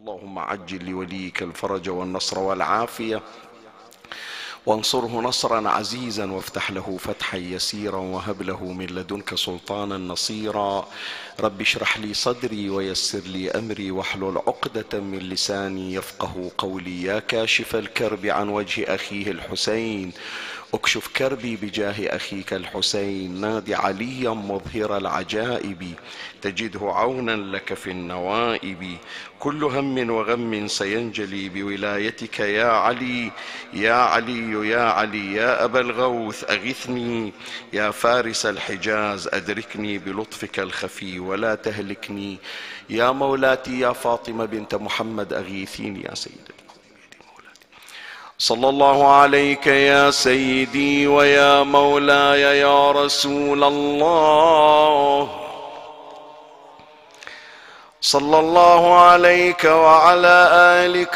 اللهم عجل لوليك الفرج والنصر والعافية، وانصره نصرا عزيزا، وافتح له فتحا يسيرا، وهب له من لدنك سلطانا نصيرا. رب اشرح لي صدري ويسر لي أمري، واحلل عقدة من لساني يفقه قولي. يا كاشف الكرب عن وجه أخيه الحسين، اكشف كربي بجاه أخيك الحسين. نادي عليا مظهر العجائب، تجده عونا لك في النوائب. كل هم وغم سينجلي بولايتك يا علي. يا علي يا علي يا أبا الغوث أغثني، يا فارس الحجاز أدركني بلطفك الخفي ولا تهلكني. يا مولاتي يا فاطمة بنت محمد أغيثيني يا سيدتي. صلى الله عليك يا سيدي ويا مولاي يا رسول الله. صلى الله عليك وعلى آلك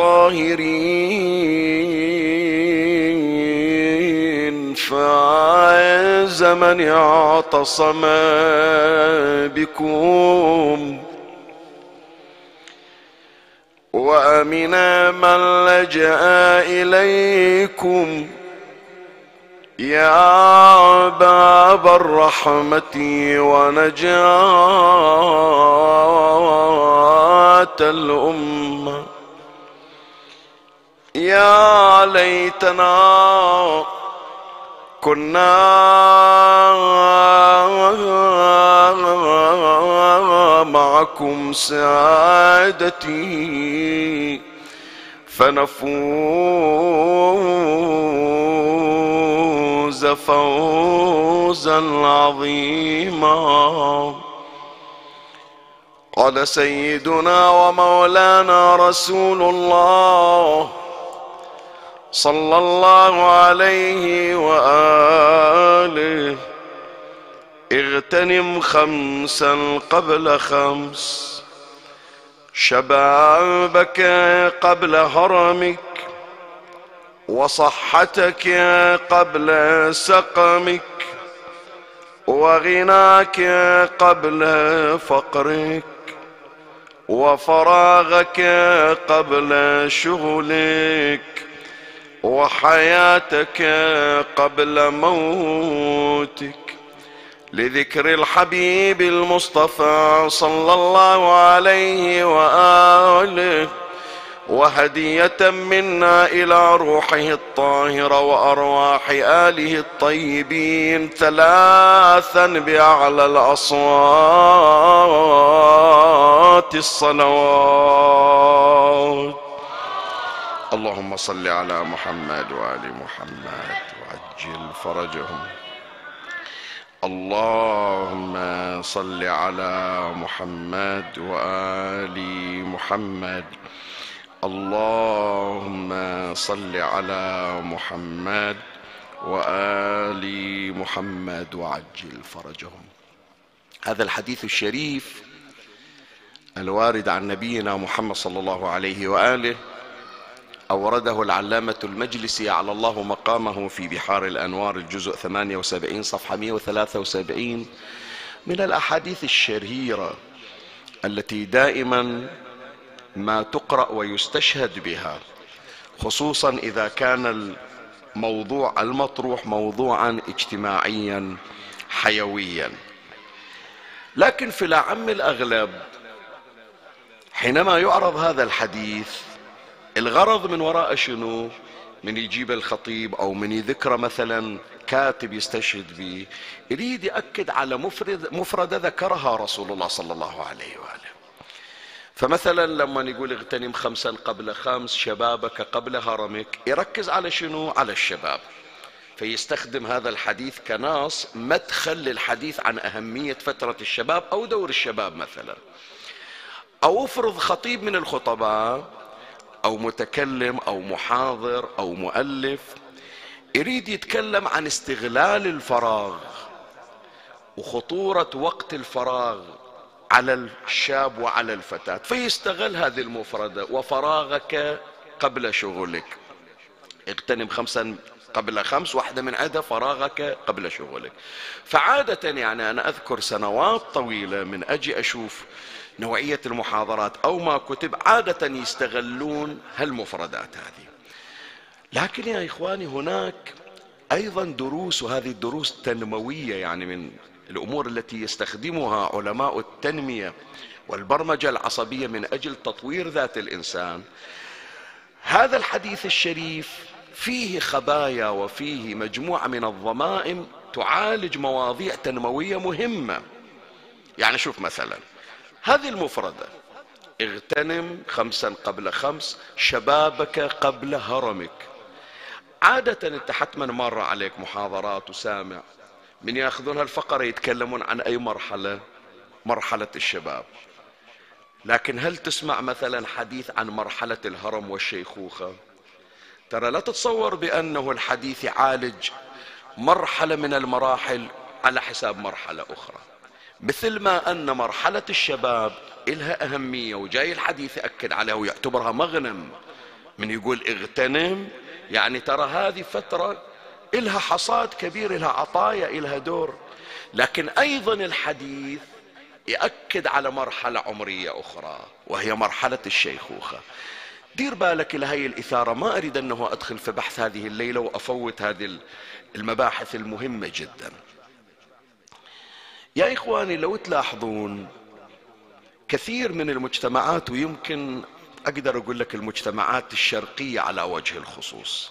الطاهرين. فاز من اعتصم بكم، وأمنا من لجأ إليكم. يا باب الرحمة ونجاة الأمة، يا ليتنا كنا معكم سعادتي، فنفوز فوزا عظيما. قال سيدنا ومولانا رسول الله صلى الله عليه وآله: اغتنم خمسا قبل خمس، شبابك قبل هرمك، وصحتك قبل سقمك، وغناك قبل فقرك، وفراغك قبل شغلك، وحياتك قبل موتك، لذكر الحبيب المصطفى صلى الله عليه وآله، وهدية منا إلى روحه الطاهرة وأرواح آله الطيبين، ثلاثا بأعلى الأصوات الصلوات. اللهم صل على محمد وآل محمد وعجل فرجهم. اللهم صل على محمد وآل محمد. اللهم صل على محمد وآل محمد وعجل فرجهم. هذا الحديث الشريف الوارد عن نبينا محمد صلى الله عليه وآله أورده العلامة المجلسي على الله مقامه في بحار الأنوار الجزء 78 صفحة 173 من الأحاديث الشهيرة التي دائما ما تقرأ ويستشهد بها، خصوصا إذا كان الموضوع المطروح موضوعا اجتماعيا حيويا. لكن في الأعم الأغلب حينما يعرض هذا الحديث الغرض من وراء شنو؟ من يجيب الخطيب أو من يذكر مثلا كاتب يستشهد به، يريد يأكد على مفردة ذكرها رسول الله صلى الله عليه وآله. فمثلا لما يقول اغتنم خمسا قبل خمس، شبابك قبل هرمك، يركز على شنو؟ على الشباب، فيستخدم هذا الحديث كناص مدخل للحديث عن أهمية فترة الشباب أو دور الشباب مثلا. أو افرض خطيب من الخطباء أو متكلم أو محاضر أو مؤلف يريد يتكلم عن استغلال الفراغ وخطورة وقت الفراغ على الشاب وعلى الفتاة، فيستغل هذه المفردة: وفراغك قبل شغلك. اغتنم خمسا قبل خمس، واحدة من عدة فراغك قبل شغلك. فعادة يعني أنا أذكر سنوات طويلة من أجي أشوف نوعية المحاضرات أو ما كتب عادة يستغلون هالمفردات هذه. لكن يا إخواني هناك أيضا دروس، وهذه الدروس تنموية، يعني من الأمور التي يستخدمها علماء التنمية والبرمجة العصبية من أجل تطوير ذات الإنسان. هذا الحديث الشريف فيه خبايا وفيه مجموعة من الضمائم تعالج مواضيع تنموية مهمة. يعني شوف مثلا هذه المفردة: اغتنم 5 قبل 5، شبابك قبل هرمك. عادة انت حتما مر عليك محاضرات وسامع من ياخذون هالفقرة يتكلمون عن اي مرحلة؟ مرحلة الشباب. لكن هل تسمع مثلا حديث عن مرحلة الهرم والشيخوخة؟ ترى لا تتصور بأنه الحديث يعالج مرحلة من المراحل على حساب مرحلة أخرى، مثل ما أن مرحلة الشباب إلها أهمية، وجاي الحديث يأكد عليها ويعتبرها مغنم. من يقول اغتنم يعني ترى هذه فترة إلها حصاد كبير، إلها عطايا، إلها دور. لكن أيضا الحديث يأكد على مرحلة عمرية أخرى وهي مرحلة الشيخوخة. دير بالك إلى هاي الإثارة، ما أريد أنه أدخل في بحث هذه الليلة وأفوت هذه المباحث المهمة جدا. يا إخواني لو تلاحظون كثير من المجتمعات، ويمكن أقدر أقول لك المجتمعات الشرقية على وجه الخصوص،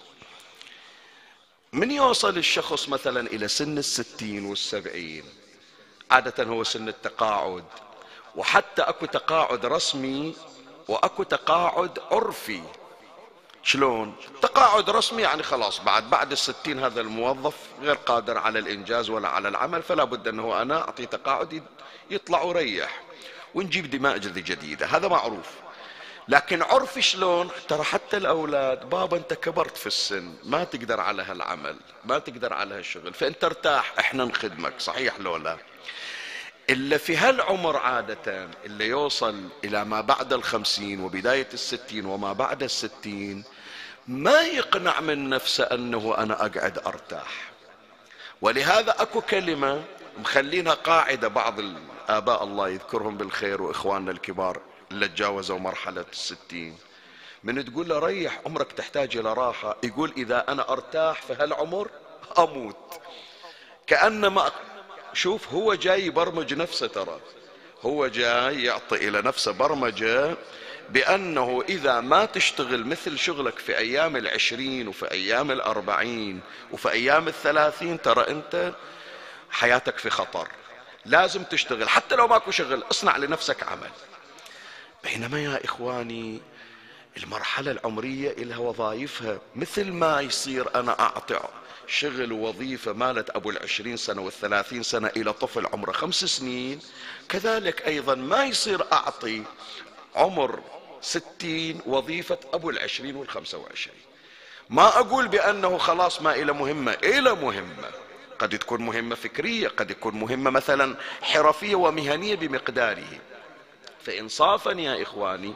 من يوصل الشخص مثلا إلى سن 60 و70 عادة هو سن التقاعد، وحتى أكو تقاعد رسمي وأكو تقاعد عرفي. شلون؟ تقاعد رسمي يعني خلاص بعد 60 هذا الموظف غير قادر على الإنجاز ولا على العمل، فلا بد أنه أنا أعطي تقاعد يطلع وريح ونجيب دماء جديدة، هذا معروف. لكن عرفي شلون؟ ترى حتى الأولاد: بابا أنت كبرت في السن، ما تقدر على هالعمل، ما تقدر على هالشغل، فأنت ارتاح، إحنا نخدمك. صحيح لو لا؟ إلا في هالعمر عادة اللي يوصل إلى ما بعد 50 وبداية 60 وما بعد 60 ما يقنع من نفسه أنه أنا أقعد أرتاح. ولهذا أكو كلمة مخلينها قاعدة بعض الآباء الله يذكرهم بالخير وإخواننا الكبار اللي تجاوزوا مرحلة 60، من تقول له ريح عمرك تحتاج إلى راحة، يقول إذا أنا أرتاح في هالعمر أموت. كأنما شوف هو جاي يبرمج نفسه، ترى هو جاي يعطي إلى نفسه برمجة بأنه إذا ما تشتغل مثل شغلك في أيام 20 وفي أيام 40 وفي أيام 30 ترى أنت حياتك في خطر، لازم تشتغل حتى لو ماكو شغل، اصنع لنفسك عمل. بينما يا إخواني المرحلة العمرية إلها وظائفها، مثل ما يصير أنا أعطي شغل ووظيفة مالت أبو 20 سنة وال30 سنة إلى طفل عمره 5 سنين، كذلك أيضا ما يصير أعطي عمر 60 وظيفة أبو 20 وال25. ما أقول بأنه خلاص ما إلى مهمة، إلى مهمة، قد تكون مهمة فكرية، قد تكون مهمة مثلا حرفية ومهنية بمقداره. فإنصافا يا إخواني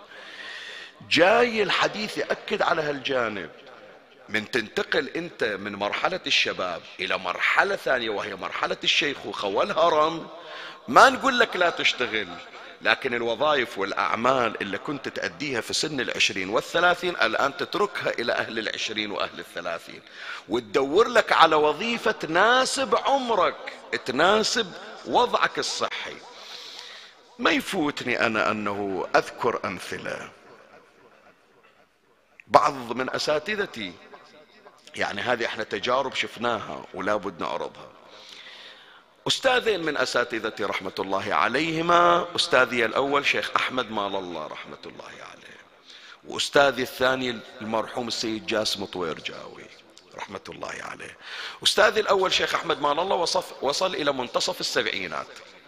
جاي الحديث يأكد على هالجانب. من تنتقل أنت من مرحلة الشباب إلى مرحلة ثانية وهي مرحلة الشيخوخة والهرم، ما نقول لك لا تشتغل، لكن الوظائف والأعمال اللي كنت تأديها في سن 20 وال30 الآن تتركها إلى أهل 20 وأهل 30 وتدور لك على وظيفة تناسب عمرك، تناسب وضعك الصحي. ما يفوتني أنا أنه أذكر أمثلة بعض من أساتذتي، يعني هذه احنا تجارب شفناها ولا بد نعرضها. أستاذين من أساتذتي رحمة الله عليهما، أستاذي الأول شيخ أحمد مال الله رحمة الله عليه، وأستاذي الثاني المرحوم السيد جاسم طويرجاوي رحمة الله عليه. أستاذي الأول شيخ أحمد مال الله وصل إلى منتصف السبعينات،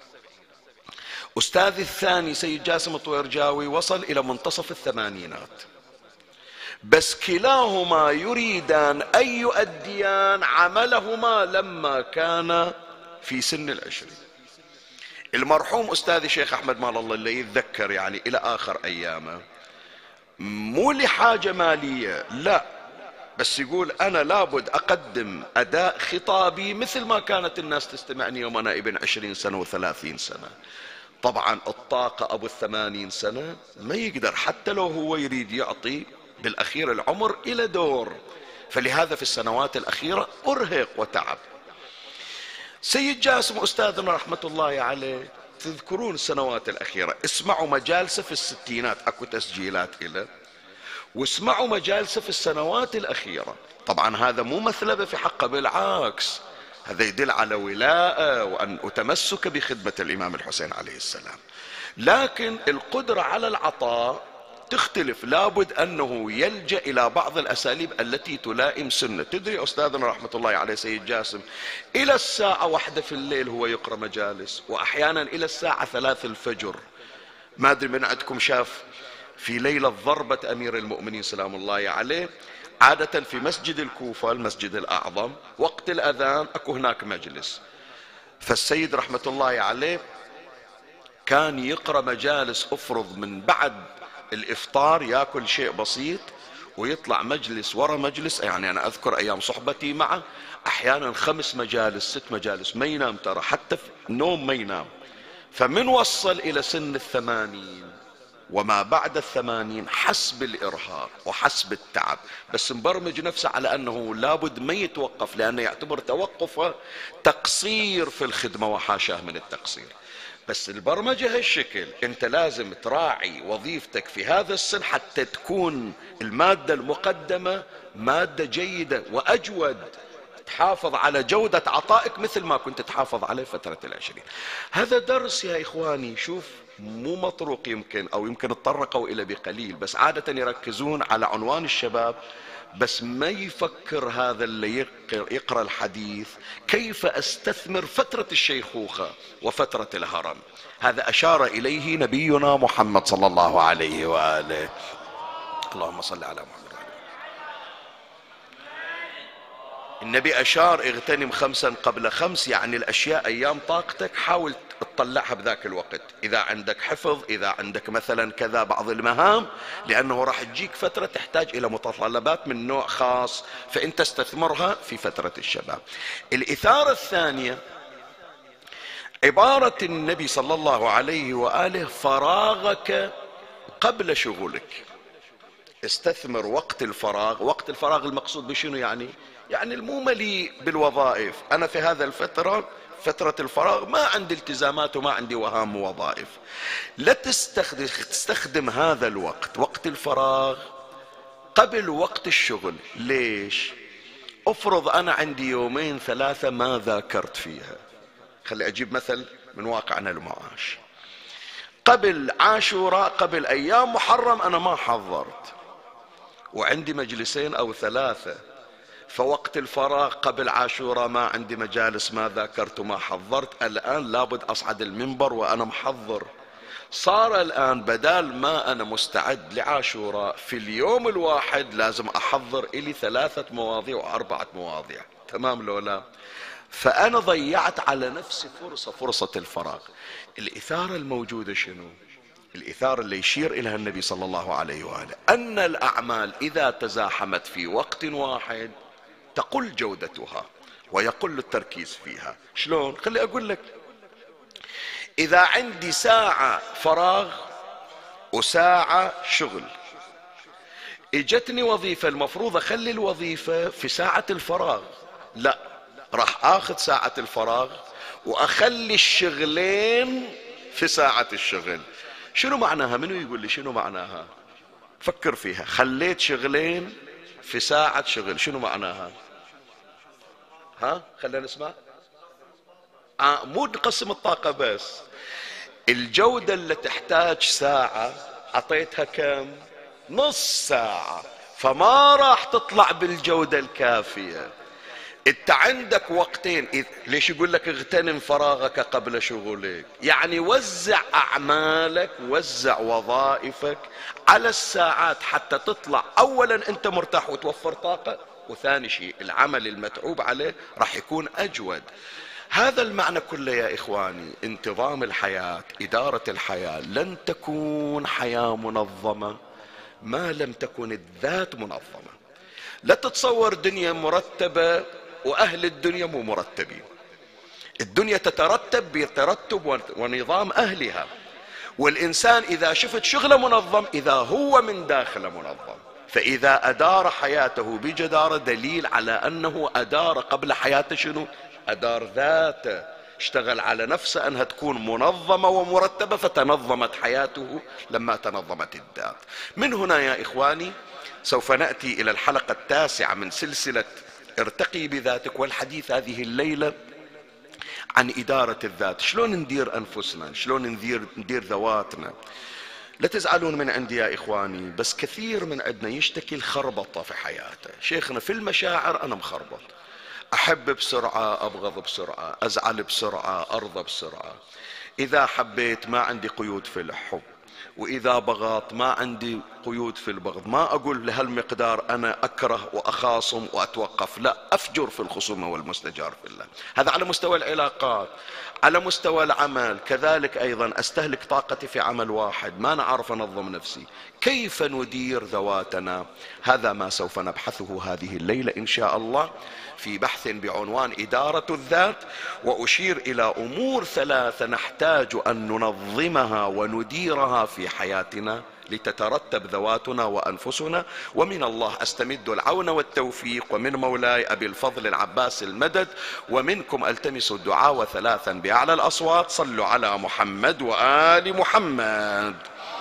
أستاذي الثاني سيد جاسم طويرجاوي وصل إلى منتصف الثمانينات، بس كلاهما يريدان أن يؤديان عملهما لما كان في سن 20. المرحوم أستاذي شيخ أحمد مال الله اللي يتذكر يعني إلى آخر أيامه، مو لحاجة مالية لا، بس يقول أنا لابد أقدم أداء خطابي مثل ما كانت الناس تستمعني يوم أنا ابن 20 سنة و30 سنة، طبعا الطاقة أبو 80 سنة ما يقدر، حتى لو هو يريد يعطي بالأخير العمر إلى دور، فلهذا في السنوات الأخيرة أرهق وتعب. سيد جاسم أستاذنا رحمة الله عليه، تذكرون السنوات الأخيرة، اسمعوا مجالسه في الستينات، أكو تسجيلات إله، واسمعوا مجالسه في السنوات الأخيرة. طبعا هذا مو مثلبة في حقه، بالعكس هذا يدل على ولاءة وتمسك بخدمة الإمام الحسين عليه السلام. لكن القدرة على العطاء تختلف، لابد أنه يلجأ إلى بعض الأساليب التي تلائم سنة. تدري أستاذنا رحمة الله عليه سيد جاسم إلى الساعة 1 في الليل هو يقرأ مجالس، وأحيانا إلى الساعة 3 الفجر. ما أدري من عندكم شاف في ليلة ضربة أمير المؤمنين سلام الله عليه، عادة في مسجد الكوفة المسجد الأعظم وقت الأذان أكو هناك مجلس، فالسيد رحمة الله عليه كان يقرأ مجالس، أفرض من بعد الإفطار يأكل شيء بسيط ويطلع مجلس ورا مجلس. يعني أنا أذكر أيام صحبتي معه أحيانا 5 مجالس 6 مجالس، ما ينام ترى، حتى في نوم ما ينام. فمن وصل إلى سن 80 وما بعد 80 حس بالإرهاق وحس بالتعب، بس مبرمج نفسه على أنه لابد ما يتوقف، لأنه يعتبر توقفه تقصير في الخدمة وحاشاه من التقصير. بس البرمجة هالشكل، انت لازم تراعي وظيفتك في هذا السن حتى تكون المادة المقدمة مادة جيدة وأجود، تحافظ على جودة عطائك مثل ما كنت تحافظ عليه فترة العشرين. هذا درس يا إخواني، شوف مو مطروق، يمكن أو يمكن تطرقوا إلى بقليل، بس عادة يركزون على عنوان الشباب، بس ما يفكر هذا اللي يقرأ الحديث كيف أستثمر فترة الشيخوخة وفترة الهرم. هذا أشار إليه نبينا محمد صلى الله عليه وآله. اللهم صل على محمد. النبي أشار اغتنم 5 قبل 5، يعني الأشياء أيام طاقتك حاول تطلعها بذاك الوقت، إذا عندك حفظ، إذا عندك مثلا كذا بعض المهام، لأنه راح تجيك فترة تحتاج إلى متطلبات من نوع خاص، فأنت استثمرها في فترة الشباب. الإثارة الثانية عبارة النبي صلى الله عليه وآله: فراغك قبل شغلك. استثمر وقت الفراغ. وقت الفراغ المقصود بشنو؟ يعني المو مليء بالوظائف. أنا في هذا الفترة، فترة الفراغ، ما عندي التزامات وما عندي وهام وظائف. لا تستخدم هذا الوقت، وقت الفراغ، قبل وقت الشغل. ليش؟ افرض أنا عندي 2 3 ما ذاكرت فيها. خلي أجيب مثل من واقعنا المعاش. قبل عاشوراء، قبل أيام محرم، أنا ما حضرت وعندي مجلسين أو 3، فوقت الفراغ قبل عاشوراء ما عندي مجالس، ما ذاكرت وما حضرت، الآن لابد أصعد المنبر وأنا محضر. صار الآن بدال ما أنا مستعد لعاشوراء، في اليوم الواحد لازم أحضر إلي 3 مواضيع و4 مواضيع. تمام لو لا؟ فأنا ضيعت على نفسي فرصة الفراغ. الإثارة الموجودة شنو؟ الإثارة اللي يشير إليها النبي صلى الله عليه وآله أن الأعمال إذا تزاحمت في وقت واحد تقل جودتها ويقل التركيز فيها. شلون؟ خلي أقول لك. إذا عندي ساعة فراغ وساعة شغل، اجتني وظيفة المفروض أخلي الوظيفة في ساعة الفراغ، لا، راح آخذ ساعة الفراغ وأخلي الشغلين في ساعة الشغل. شنو معناها؟ منو يقول لي شنو معناها؟ فكر فيها. خليت شغلين في ساعة شغل، شنو معناها؟ ها خلينا نسمع. مو نقسم الطاقة بس، الجودة اللي تحتاج ساعة عطيتها كم؟ نص ساعة، فما راح تطلع بالجودة الكافية. انت عندك وقتين. ليش يقول لك اغتنم فراغك قبل شغلك؟ يعني وزع اعمالك، وزع وظائفك على الساعات حتى تطلع اولا انت مرتاح وتوفر طاقة، وثاني شيء العمل المتعوب عليه راح يكون اجود. هذا المعنى كله يا إخواني. انتظام الحياة، إدارة الحياة، لن تكون حياة منظمة ما لم تكن الذات منظمة. لا تتصور دنيا مرتبة وأهل الدنيا مو مرتبين. الدنيا تترتب بترتب ونظام أهلها، والإنسان إذا شفت شغله منظم إذا هو من داخله منظم، فإذا أدار حياته بجدارة دليل على أنه أدار قبل حياته شنو؟ أدار ذاته، اشتغل على نفسه أنها تكون منظمة ومرتبة، فتنظمت حياته لما تنظمت الذات. من هنا يا إخواني سوف نأتي إلى الحلقة التاسعة من سلسلة ارتقي بذاتك، والحديث هذه الليلة عن إدارة الذات. شلون ندير أنفسنا، شلون ندير ذواتنا. لا تزعلون من عندي يا إخواني، بس كثير من عندنا يشتكي الخربطة في حياته. شيخنا في المشاعر أنا مخربط، أحب بسرعة، أبغض بسرعة، أزعل بسرعة، أرضى بسرعة. إذا حبيت ما عندي قيود في الحب، وإذا بغضت ما عندي قيود في البغض. ما أقول لهالمقدار أنا أكره وأخاصم وأتوقف، لا، أفجر في الخصومة والمستجار في الله. هذا على مستوى العلاقات. على مستوى العمل كذلك أيضا أستهلك طاقتي في عمل واحد، ما نعرف أنظم نفسي. كيف ندير ذواتنا؟ هذا ما سوف نبحثه هذه الليلة إن شاء الله في بحث بعنوان إدارة الذات. وأشير إلى أمور ثلاثة نحتاج أن ننظمها ونديرها في حياتنا لتترتب ذواتنا وأنفسنا. ومن الله أستمد العون والتوفيق، ومن مولاي أبي الفضل العباس المدد، ومنكم ألتمس الدعاء ثلاثا بأعلى الأصوات. صلوا على محمد وآل محمد.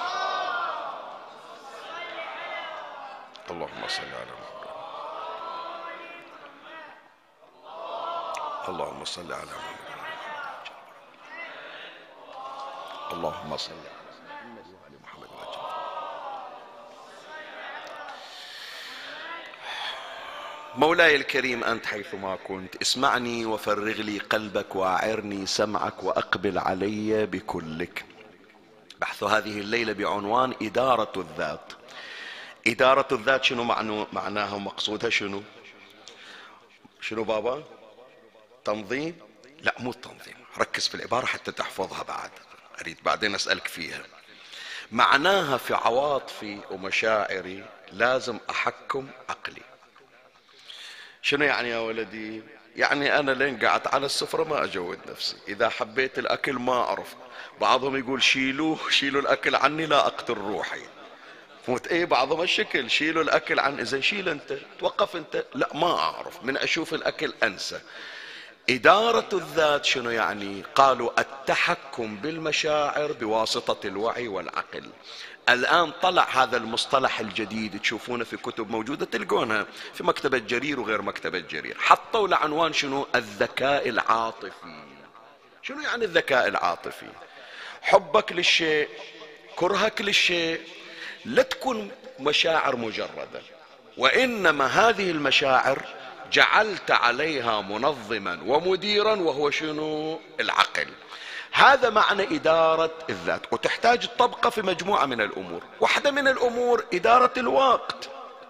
اللهم صل على محمد. اللهم صل على محمد. اللهم صل على محمد وآل محمد. مولاي الكريم أنت حيثما كنت اسمعني وفرغ لي قلبك وأعرني سمعك وأقبل علي بكلك. بحث هذه الليلة بعنوان إدارة الذات. إدارة الذات شنو معناها ومقصودها شنو؟ شنو بابا؟ تنظيم؟ لا، مو التنظيم، ركز في العبارة حتى تحفظها بعد، أريد بعدين أسألك فيها. معناها في عواطفي ومشاعري لازم أحكم عقلي. شنو يعني يا ولدي؟ يعني أنا لين قعدت على السفرة ما أجود نفسي، إذا حبيت الأكل ما أعرف، بعضهم يقول شيلوا الأكل عني لا أقتل روحي. فهمت ايه؟ بعضهم الشكل شيلوا الأكل عن، إذا شيل أنت، توقف أنت، لا ما أعرف، من أشوف الأكل أنسى. إدارة الذات شنو يعني؟ قالوا التحكم بالمشاعر بواسطة الوعي والعقل. الآن طلع هذا المصطلح الجديد، تشوفونه في كتب موجودة، تلقونها في مكتبة جرير وغير مكتبة جرير، حطوا لعنوان شنو؟ الذكاء العاطفي. شنو يعني الذكاء العاطفي؟ حبك للشيء، كرهك للشيء، لا تكون مشاعر مجردة، وإنما هذه المشاعر جعلت عليها منظما ومديرا، وهو شنو؟ العقل. هذا معنى إدارة الذات، وتحتاج الطبقة في مجموعة من الأمور. واحدة من الأمور إدارة الوقت.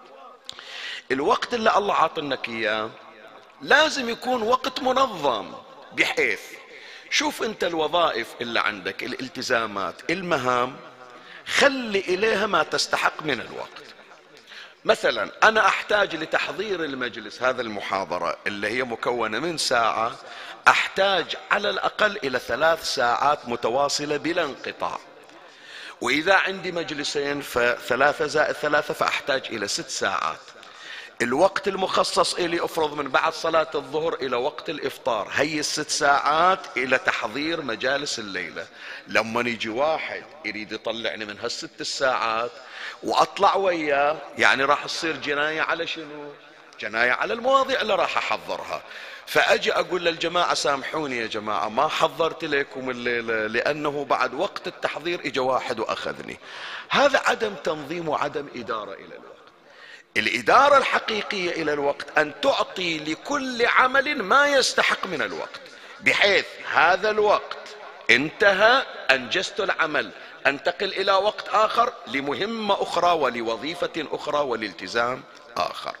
الوقت اللي الله عاطنك إياه لازم يكون وقت منظم، بحيث شوف أنت الوظائف اللي عندك، الالتزامات، المهام، خلي إليها ما تستحق من الوقت. مثلا أنا أحتاج لتحضير المجلس، هذا المحاضرة اللي هي مكونة من ساعة، أحتاج على الأقل إلى 3 ساعات متواصلة بلا انقطاع. وإذا عندي مجلسين ف3 زائد 3 فأحتاج إلى 6 ساعات. الوقت المخصص إلي أفرض من بعد صلاة الظهر إلى وقت الإفطار، هي ال6 ساعات إلى تحضير مجالس الليلة. لما يجي واحد يريد يطلعني من هال6 ساعات وأطلع وياه، يعني راح تصير جناية على شنو؟ جناية على المواضيع اللي راح أحضرها. فأجي أقول للجماعة سامحوني يا جماعة ما حضرت لكم الليلة لأنه بعد وقت التحضير إجا واحد وأخذني. هذا عدم تنظيم وعدم إدارة إلى الوقت. الإدارة الحقيقية إلى الوقت أن تعطي لكل عمل ما يستحق من الوقت، بحيث هذا الوقت انتهى، أنجزت العمل، أنتقل إلى وقت آخر لمهمة أخرى ولوظيفة أخرى ولالتزام آخر.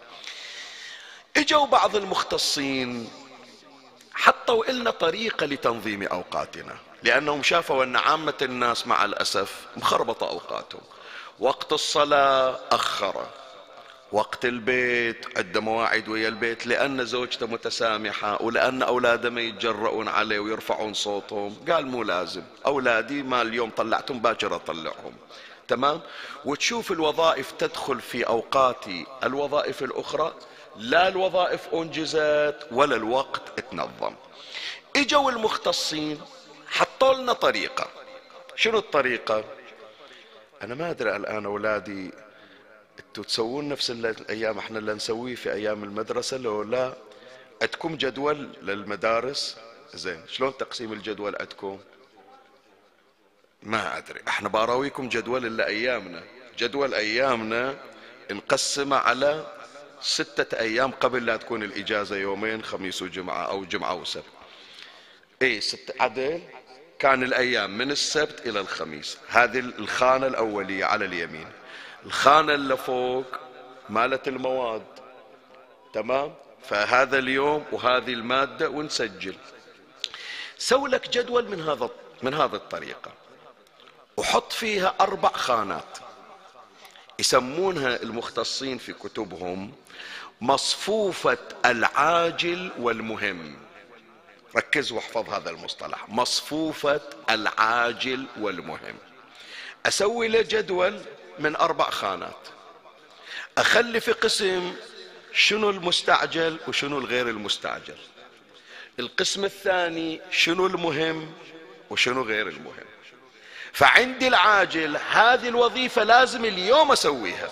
اجوا بعض المختصين حطوا لنا طريقة لتنظيم أوقاتنا، لأنهم شافوا أن عامة الناس مع الأسف مخربطة أوقاتهم. وقت الصلاة أخره، وقت البيت عنده مواعيد ويا البيت، لأن زوجته متسامحة ولأن أولاده ما يتجرؤون عليه ويرفعون صوتهم، قال مو لازم، أولادي ما اليوم طلعتهم باكر أطلعهم. تمام. وتشوف الوظائف تدخل في أوقات الوظائف الأخرى، لا الوظائف أنجزت ولا الوقت تنظم. اجوا المختصين حطوا لنا طريقة. شنو الطريقة؟ أنا ما أدري الآن أولادي انتوا تسوون نفس الأيام احنا اللي نسويه في أيام المدرسة لو لا؟ عندكم جدول للمدارس؟ زين، شلون تقسيم الجدول عندكم؟ ما أدري، احنا باراويكم جدول إلا أيامنا. جدول أيامنا نقسمه على 6 أيام قبل لا تكون الإجازة، يومين خميس وجمعة أو جمعة وسبت. ايه 6 عدل. كان الأيام من السبت إلى الخميس، هذه الخانة الأولية على اليمين. الخانة اللي فوق مالت المواد. تمام. فهذا اليوم وهذه المادة ونسجل. سوي لك جدول من هذه الطريقة، وحط فيها 4 خانات يسمونها المختصين في كتبهم مصفوفة العاجل والمهم. ركز واحفظ هذا المصطلح، مصفوفة العاجل والمهم. أسوي له جدول من 4 خانات، أخلي في قسم شنو المستعجل وشنو الغير المستعجل، القسم الثاني شنو المهم وشنو غير المهم. فعندي العاجل، هذه الوظيفة لازم اليوم أسويها،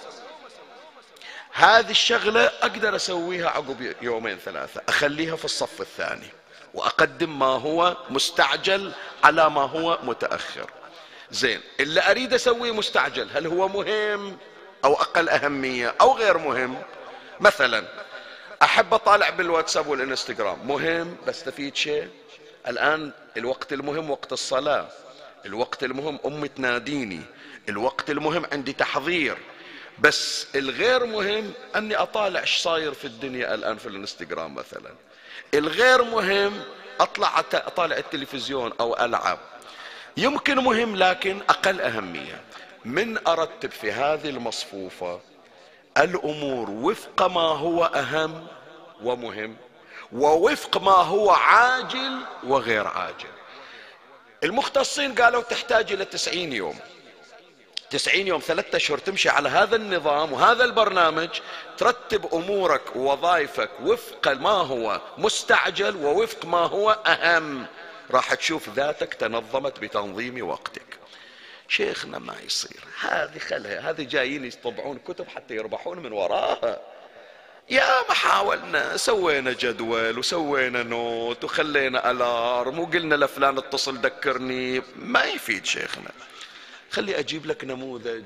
هذه الشغلة أقدر أسويها عقب 2-3، أخليها في الصف الثاني وأقدم ما هو مستعجل على ما هو متأخر. زين، اللي أريد أسويه مستعجل هل هو مهم أو أقل أهمية أو غير مهم؟ مثلا أحب أطالع بالواتساب والإنستغرام، مهم بستفيد شيء. الآن الوقت المهم وقت الصلاة، الوقت المهم أمي تناديني، الوقت المهم عندي تحضير. بس الغير مهم أني أطالع ايش صاير في الدنيا الآن في الإنستغرام مثلا. الغير مهم أطالع التلفزيون أو ألعب. يمكن مهم لكن أقل أهمية. من أرتب في هذه المصفوفة الأمور وفق ما هو أهم ومهم، ووفق ما هو عاجل وغير عاجل. المختصين قالوا تحتاج إلى 90 يوم. 90 يوم 3 أشهر تمشي على هذا النظام وهذا البرنامج، ترتب أمورك ووظائفك وفق ما هو مستعجل ووفق ما هو أهم. راح تشوف ذاتك تنظمت بتنظيم وقتك. شيخنا ما يصير، هذه خلها، هذه جايين يطبعون كتب حتى يربحون من وراها. يا ما حاولنا، سوينا جدول وسوينا نوت وخلينا ألارم وقلنا لفلان اتصل ذكرني، ما يفيد شيخنا. خلي أجيب لك نموذج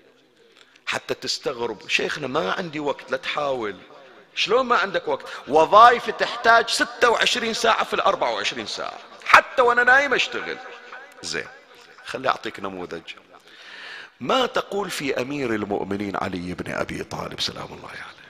حتى تستغرب. شيخنا ما عندي وقت. لا تحاول. شلون ما عندك وقت؟ وظائف تحتاج 26 ساعة في 24 ساعة، حتى وأنا نايم أشتغل. زين، خلي أعطيك نموذج. ما تقول في أمير المؤمنين علي بن أبي طالب سلام الله عليه؟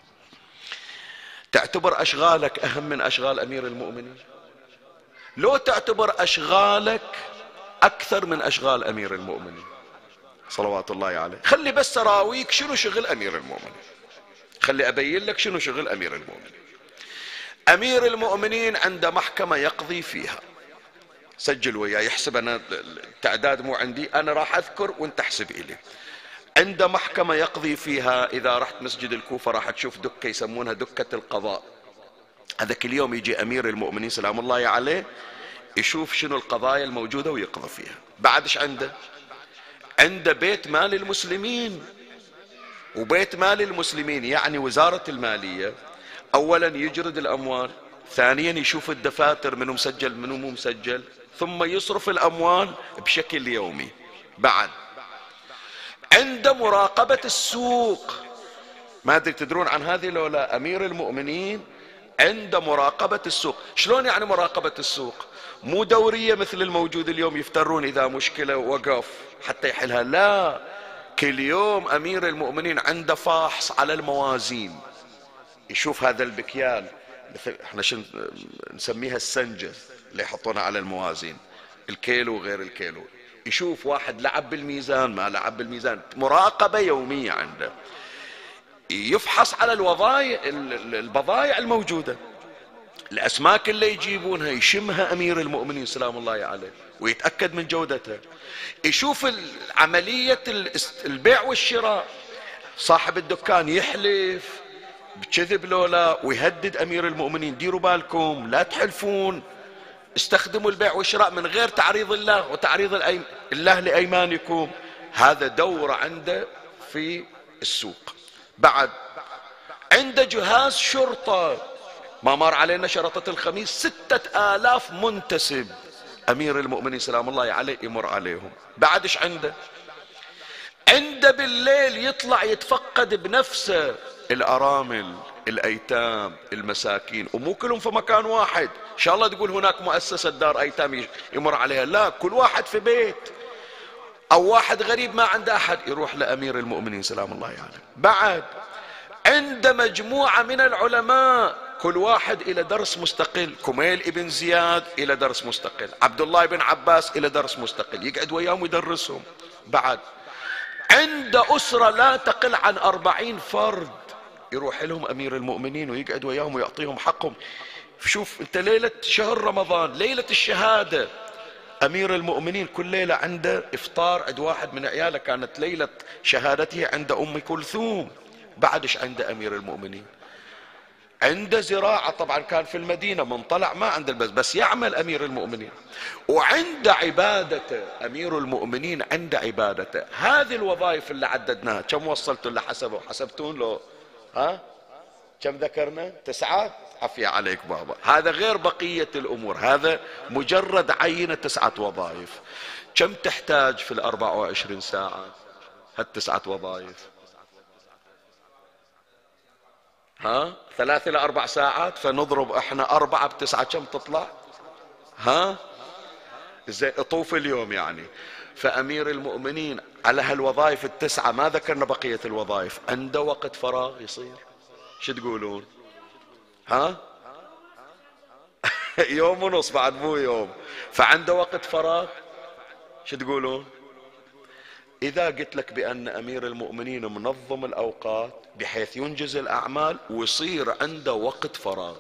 تعتبر أشغالك أهم من أشغال أمير المؤمنين؟ لو تعتبر أشغالك أكثر من أشغال أمير المؤمنين صلوات الله عليه. خلي بس أراويك شنو شغل أمير المؤمنين، خلي أبين لك شنو شغل أمير المؤمنين. أمير المؤمنين عنده محكمة يقضي فيها، سجل وياي، يحسب أنا التعداد مو عندي، أنا راح أذكر وانت احسب إلي. عنده محكمة يقضي فيها. إذا رحت مسجد الكوفة راح تشوف دكة يسمونها دكة القضاء. هذاك اليوم يجي أمير المؤمنين سلام الله عليه يشوف شنو القضايا الموجودة ويقضي فيها. بعد ايش عنده؟ عنده بيت مال المسلمين. وبيت مال المسلمين يعني وزارة المالية. أولا يجرد الأموال، ثانيا يشوف الدفاتر منو مسجل منو مو مسجل، ثم يصرف الأموال بشكل يومي. بعد عنده مراقبة السوق. ما أدري تدرون عن هذه لو لا؟ أمير المؤمنين عنده مراقبة السوق. شلون يعني مراقبة السوق؟ مو دورية مثل الموجود اليوم يفترون إذا مشكلة وقف حتى يحلها، لا، كل يوم أمير المؤمنين عنده فاحص على الموازين. يشوف هذا البكيال، مثل احنا شن نسميها السنجة اللي يحطونها على الموازين، الكيلو وغير الكيلو، يشوف واحد لعب بالميزان ما لعب بالميزان، مراقبة يومية عنده. يفحص على البضائع الموجودة، الأسماك اللي يجيبونها يشمها أمير المؤمنين سلام الله عليه ويتأكد من جودتها، يشوف عملية البيع والشراء، صاحب الدكان يحلف بكذب لولا ويهدد أمير المؤمنين ديروا بالكم لا تحلفون، استخدموا البيع والشراء من غير تعريض الله وتعريض الله لأيمانكم. هذا دور عنده في السوق. بعد عنده جهاز شرطة، ما مر علينا شرطة الخميس 6000 منتسب أمير المؤمنين سلام الله عليه يمر عليهم. بعد ايش عنده بالليل يطلع يتفقد بنفسه الأرامل الأيتام المساكين، ومو كلهم في مكان واحد، إن شاء الله تقول هناك مؤسسة دار أيتام يمر عليها، لا، كل واحد في بيت أو واحد غريب ما عنده أحد يروح لأمير المؤمنين سلام الله عليه. بعد عنده مجموعة من العلماء كل واحد إلى درس مستقل، كميل ابن زياد إلى درس مستقل، عبد الله بن عباس إلى درس مستقل، يقعد وياهم ويدرسهم. بعد عنده أسرة لا تقل عن 40 فرد يروح لهم أمير المؤمنين ويقعد وياهم ويعطيهم حقهم. شوف أنت ليلة شهر رمضان ليلة الشهادة، أمير المؤمنين كل ليلة عنده إفطار عند واحد من عياله، كانت ليلة شهادته عند أم كلثوم. بعد ايش عنده أمير المؤمنين؟ عنده زراعة، طبعا كان في المدينة منطلع ما عنده بس يعمل أمير المؤمنين، وعنده عبادته أمير المؤمنين، عنده عبادته. هذه الوظائف اللي عددناها كم وصلتوا اللي حسبتون له؟ كم ذكرنا؟ 9. عافية عليك بابا، هذا غير بقية الأمور، هذا مجرد عينة 9 وظائف. كم تحتاج في 24 ساعة هال9 وظائف؟ 3 إلى 4 ساعات، فنضرب احنا 4 ب9 كم تطلع؟ زي اطوف اليوم يعني. فأمير المؤمنين على هالوظائف ال9 ما ذكرنا بقية الوظائف، عنده وقت فراغ يصير شو تقولون؟ يوم ونص بعد مو يوم، فعنده وقت فراغ شو تقولون؟ إذا قلت لك بأن أمير المؤمنين منظم الأوقات بحيث ينجز الأعمال ويصير عنده وقت فراغ،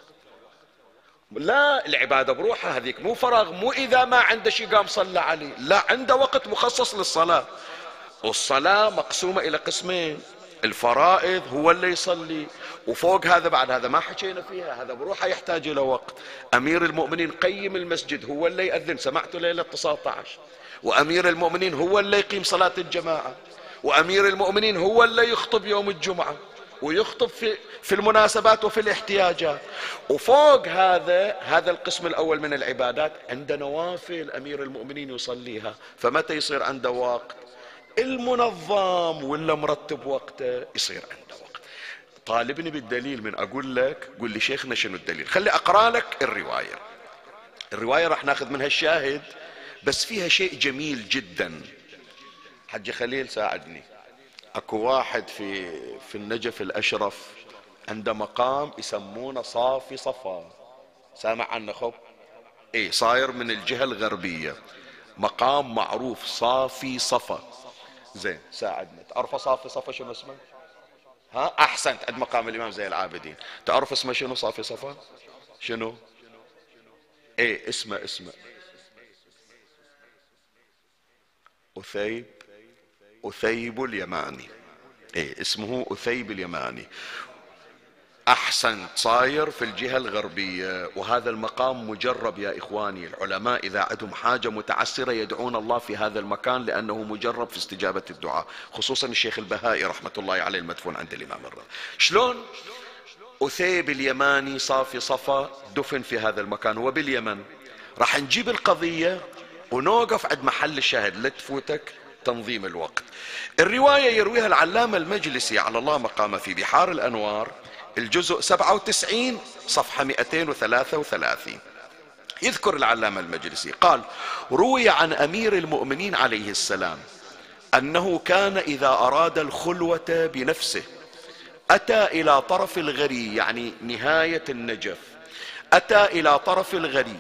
لا العبادة بروحها هذيك مو فراغ، مو إذا ما عنده شيء قام صلى عليه، لا، عنده وقت مخصص للصلاة، والصلاة مقسومة إلى قسمين، الفرائض هو اللي يصلي، وفوق هذا بعد هذا ما حكينا فيها، هذا بروحه يحتاج إلى وقت. أمير المؤمنين قيم المسجد، هو اللي يأذن، سمعتوا ليلة 19، وأمير المؤمنين هو اللي يقيم صلاة الجماعة، وأمير المؤمنين هو اللي يخطب يوم الجمعة ويخطب في المناسبات وفي الاحتياجات. وفوق هذا القسم الأول من العبادات عنده نوافل أمير المؤمنين يصليها. فمتى يصير عنده وقت؟ المنظم ولا مرتب وقته يصير عنده وقت. طالبني بالدليل، من أقول لك قول لي شيخنا شنو الدليل، خلي أقرأ لك الرواية راح ناخذ منها الشاهد، بس فيها شيء جميل جدا. حج خليل ساعدني. اكو واحد في النجف الاشرف عنده مقام يسمونه صافي صفا، سامع عنه خب؟ صاير من الجهة الغربية، مقام معروف صافي صفا. زين ساعدنا، تعرف صافي صفا شنو اسمه؟ احسنت، عند مقام الامام زين العابدين. تعرف اسمه شنو صافي صفا؟ شنو؟ اسمه أثيب اليماني. اسمه أثيب اليماني. أحسنت، صاير في الجهة الغربية، وهذا المقام مجرب يا إخواني. العلماء إذا عندهم حاجة متعسرة يدعون الله في هذا المكان لأنه مجرب في استجابة الدعاء، خصوصا الشيخ البهائي رحمة الله عليه المدفون عند الإمام الرضا. شلون أثيب اليماني صافي صفا دفن في هذا المكان وباليمن؟ راح نجيب القضية ونوقف عند محل الشاهد لا تفوتك تنظيم الوقت. الرواية يرويها العلامة المجلسي على الله مقامه في بحار الأنوار الجزء 97 صفحة 233. يذكر العلامة المجلسي قال: روي عن أمير المؤمنين عليه السلام أنه كان إذا أراد الخلوة بنفسه أتى إلى طرف الغري، يعني نهاية النجف، أتى إلى طرف الغري،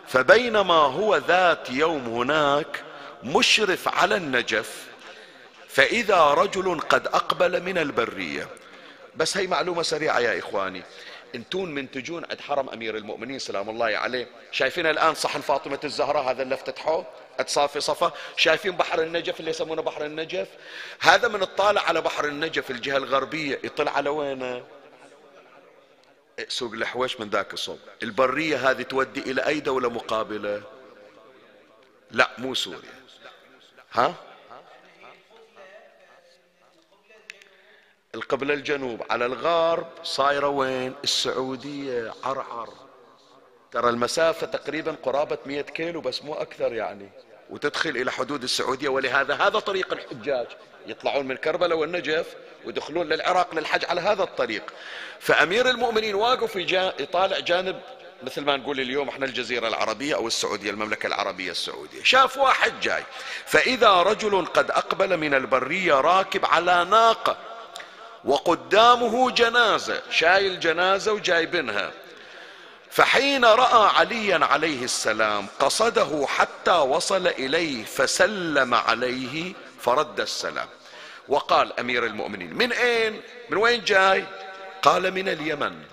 فبينما هو ذات يوم هناك مشرف على النجف، فإذا رجل قد أقبل من البرية. بس هي معلومة سريعة يا إخواني، انتون من تجون عند حرم أمير المؤمنين سلام الله عليه، شايفين الآن صحن فاطمة الزهراء هذا اللي افتتحوه صافي صفا، شايفين بحر النجف اللي يسمونه بحر النجف، هذا من الطالع على بحر النجف الجهة الغربية يطلع على وينه؟ سوق الحويش من ذاك الصوب. البرية هذه تودي إلى أي دولة مقابلة؟ لا مو سوريا، ها؟ القبلة الجنوب على الغرب صايرة وين؟ السعودية، عرعر. ترى المسافة تقريبا قرابة 100 كيلو بس مو أكثر يعني، وتدخل إلى حدود السعودية. ولهذا هذا طريق الحجاج، يطلعون من كربلاء والنجف ويدخلون للعراق للحج على هذا الطريق. فأمير المؤمنين واقف يطالع جانب مثل ما نقول اليوم احنا الجزيرة العربية او السعودية، المملكة العربية السعودية. شاف واحد جاي، فإذا رجل قد أقبل من البرية راكب على ناقة وقدامه جنازة، شايل جنازة وجايبنها. فحين رأى عليا عليه السلام قصده حتى وصل إليه فسلم عليه فرد السلام. وقال أمير المؤمنين: من أين؟ من وين جاي؟ قال: من اليمن.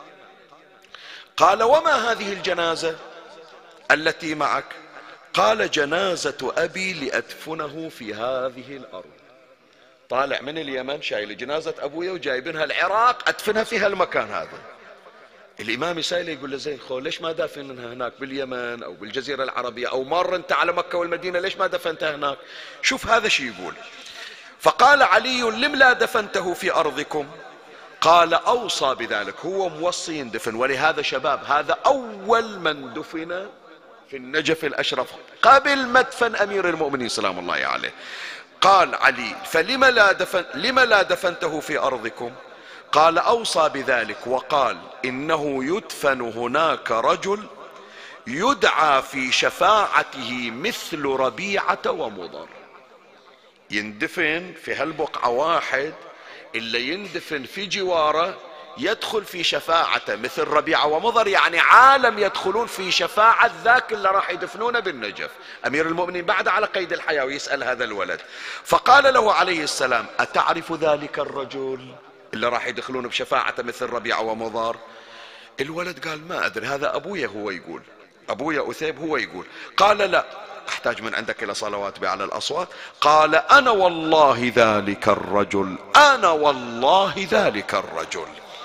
قال: وما هذه الجنازة التي معك؟ قال: جنازة أبي لأدفنه في هذه الأرض. طالع من اليمن شايل جنازة أبويا وجايبينها العراق أدفنها في هالمكان هذا. الإمام يسأله يقول له: زين خو ليش ما دافنها هناك باليمن أو بالجزيرة العربية، أو مر أنت على مكة والمدينة ليش ما دفنتها هناك؟ شوف هذا شي يقول. فقال علي: لم لا دفنته في أرضكم؟ قال: أوصى بذلك، هو موصي يندفن. ولهذا شباب هذا أول من دفن في النجف الأشرف قبل مدفن أمير المؤمنين سلام الله عليه. قال علي: لم لا دفنته في أرضكم؟ قال: أوصى بذلك، وقال: إنه يدفن هناك رجل يدعى في شفاعته مثل ربيعة ومضر. يندفن في هالبقعة واحد، اللي يندفن في جواره يدخل في شفاعته مثل ربيعة ومضر، يعني عالم يدخلون في شفاعة ذاك اللي راح يدفنونه بالنجف. أمير المؤمنين بعد على قيد الحياة ويسأل هذا الولد، فقال له عليه السلام: أتعرف ذلك الرجل اللي راح يدخلون بشفاعته مثل ربيعة ومضر؟ الولد قال: ما أدري، هذا أبويا هو يقول، أبويا أثيب هو يقول. قال: لا أحتاج من عندك إلى صلوات بأعلى الأصوات. قال: أنا والله ذلك الرجل، أنا والله ذلك الرجل.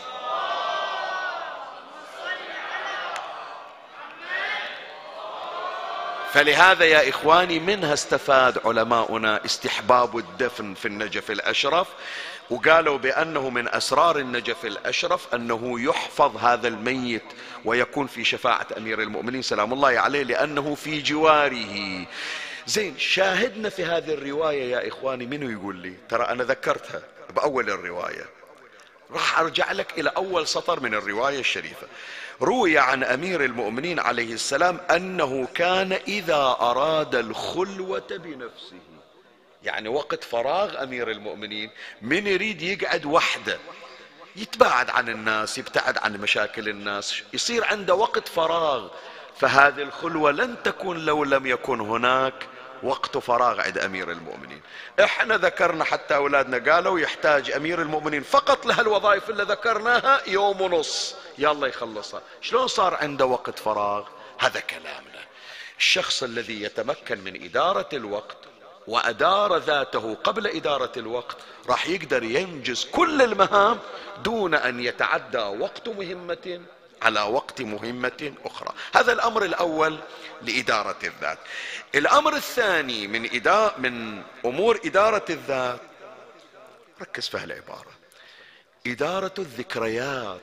فلهذا يا إخواني منها استفاد علماؤنا استحباب الدفن في النجف الأشرف، وقالوا بأنه من أسرار النجف الأشرف أنه يحفظ هذا الميت ويكون في شفاعة أمير المؤمنين سلام الله عليه لأنه في جواره. زين، شاهدنا في هذه الرواية يا إخواني منو يقول لي؟ ترى أنا ذكرتها بأول الرواية، راح أرجع لك إلى أول سطر من الرواية الشريفة. روي عن أمير المؤمنين عليه السلام أنه كان إذا أراد الخلوة بنفسه، يعني وقت فراغ أمير المؤمنين من يريد يقعد وحده، يتباعد عن الناس، يبتعد عن مشاكل الناس، يصير عنده وقت فراغ. فهذه الخلوة لن تكون لو لم يكن هناك وقت فراغ عند أمير المؤمنين. احنا ذكرنا حتى أولادنا قالوا يحتاج أمير المؤمنين فقط لهالوظائف اللي ذكرناها يوم ونص يلا يخلصها. شلون صار عنده وقت فراغ؟ هذا كلامنا. الشخص الذي يتمكن من إدارة الوقت وأدار ذاته قبل إدارة الوقت راح يقدر ينجز كل المهام دون أن يتعدى وقت مهمة على وقت مهمة أخرى. هذا الأمر الأول لإدارة الذات. الأمر الثاني من أمور إدارة الذات، ركز في هالعبارة، إدارة الذكريات.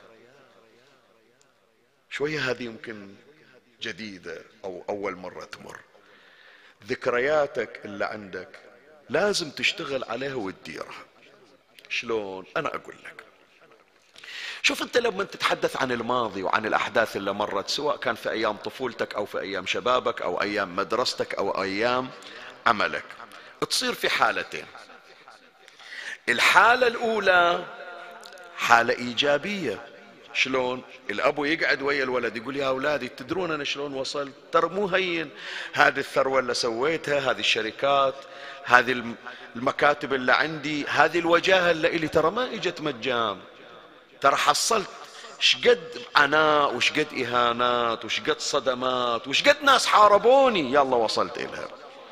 شوية هذه يمكن جديدة أو أول مرة تمر. ذكرياتك اللي عندك لازم تشتغل عليها وتديرها. شلون؟ أنا أقول لك. شوف أنت لما تتحدث عن الماضي وعن الأحداث اللي مرت، سواء كان في أيام طفولتك أو في أيام شبابك أو أيام مدرستك أو أيام عملك، تصير في حالتين. الحالة الأولى حالة إيجابية، شلون الأبو يقعد ويا الولد يقول يا أولادي تدرون أنا شلون وصلت؟ ترى مو هين هذه الثروة اللي سويتها، هذه الشركات، هذه المكاتب اللي عندي، هذه الوجاهة اللي إلي ترى ما إجت مجان، ترى حصلت شقد عناء وشقد إهانات وشقد صدمات وشقد ناس حاربوني يلا وصلت إلها.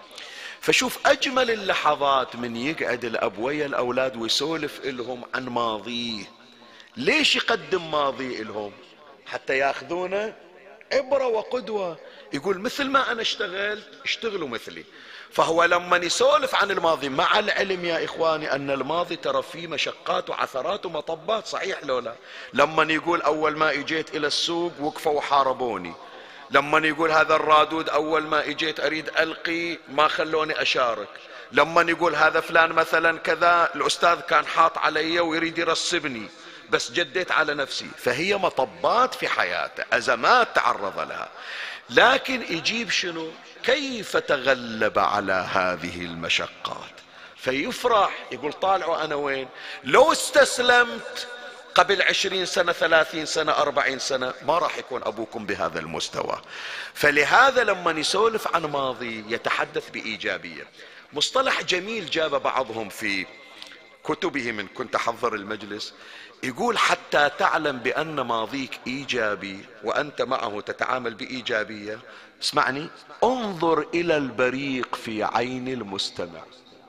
فشوف أجمل اللحظات من يقعد الأب ويا الأولاد ويسولف إلهم عن ماضيه. ليش يقدم ماضي إلهم؟ حتى ياخذونه عبرة وقدوة، يقول مثل ما أنا اشتغلت اشتغلوا مثلي. فهو لما يسولف عن الماضي مع العلم يا إخواني أن الماضي ترى فيه مشقات وعثرات ومطبات، صحيح لو لا؟ لما يقول أول ما اجيت إلى السوق وقفوا وحاربوني، لما يقول هذا الرادود أول ما اجيت أريد ألقي ما خلوني أشارك، لما يقول هذا فلان مثلا كذا الأستاذ كان حاط علي ويريد يرسبني بس جديت على نفسي. فهي مطبات في حياته، أزمات تعرض لها، لكن يجيب شنو؟ كيف تغلب على هذه المشقات. فيفرح يقول طالعوا أنا وين؟ لو استسلمت قبل 20 سنة 30 سنة 40 سنة ما راح يكون أبوكم بهذا المستوى. فلهذا لما يسولف عن ماضي يتحدث بإيجابية. مصطلح جميل جاب بعضهم في كتبه من كنت أحضر المجلس، يقول حتى تعلم بأن ماضيك إيجابي وأنت معه تتعامل بإيجابية، اسمعني، انظر إلى البريق في عين المستمع.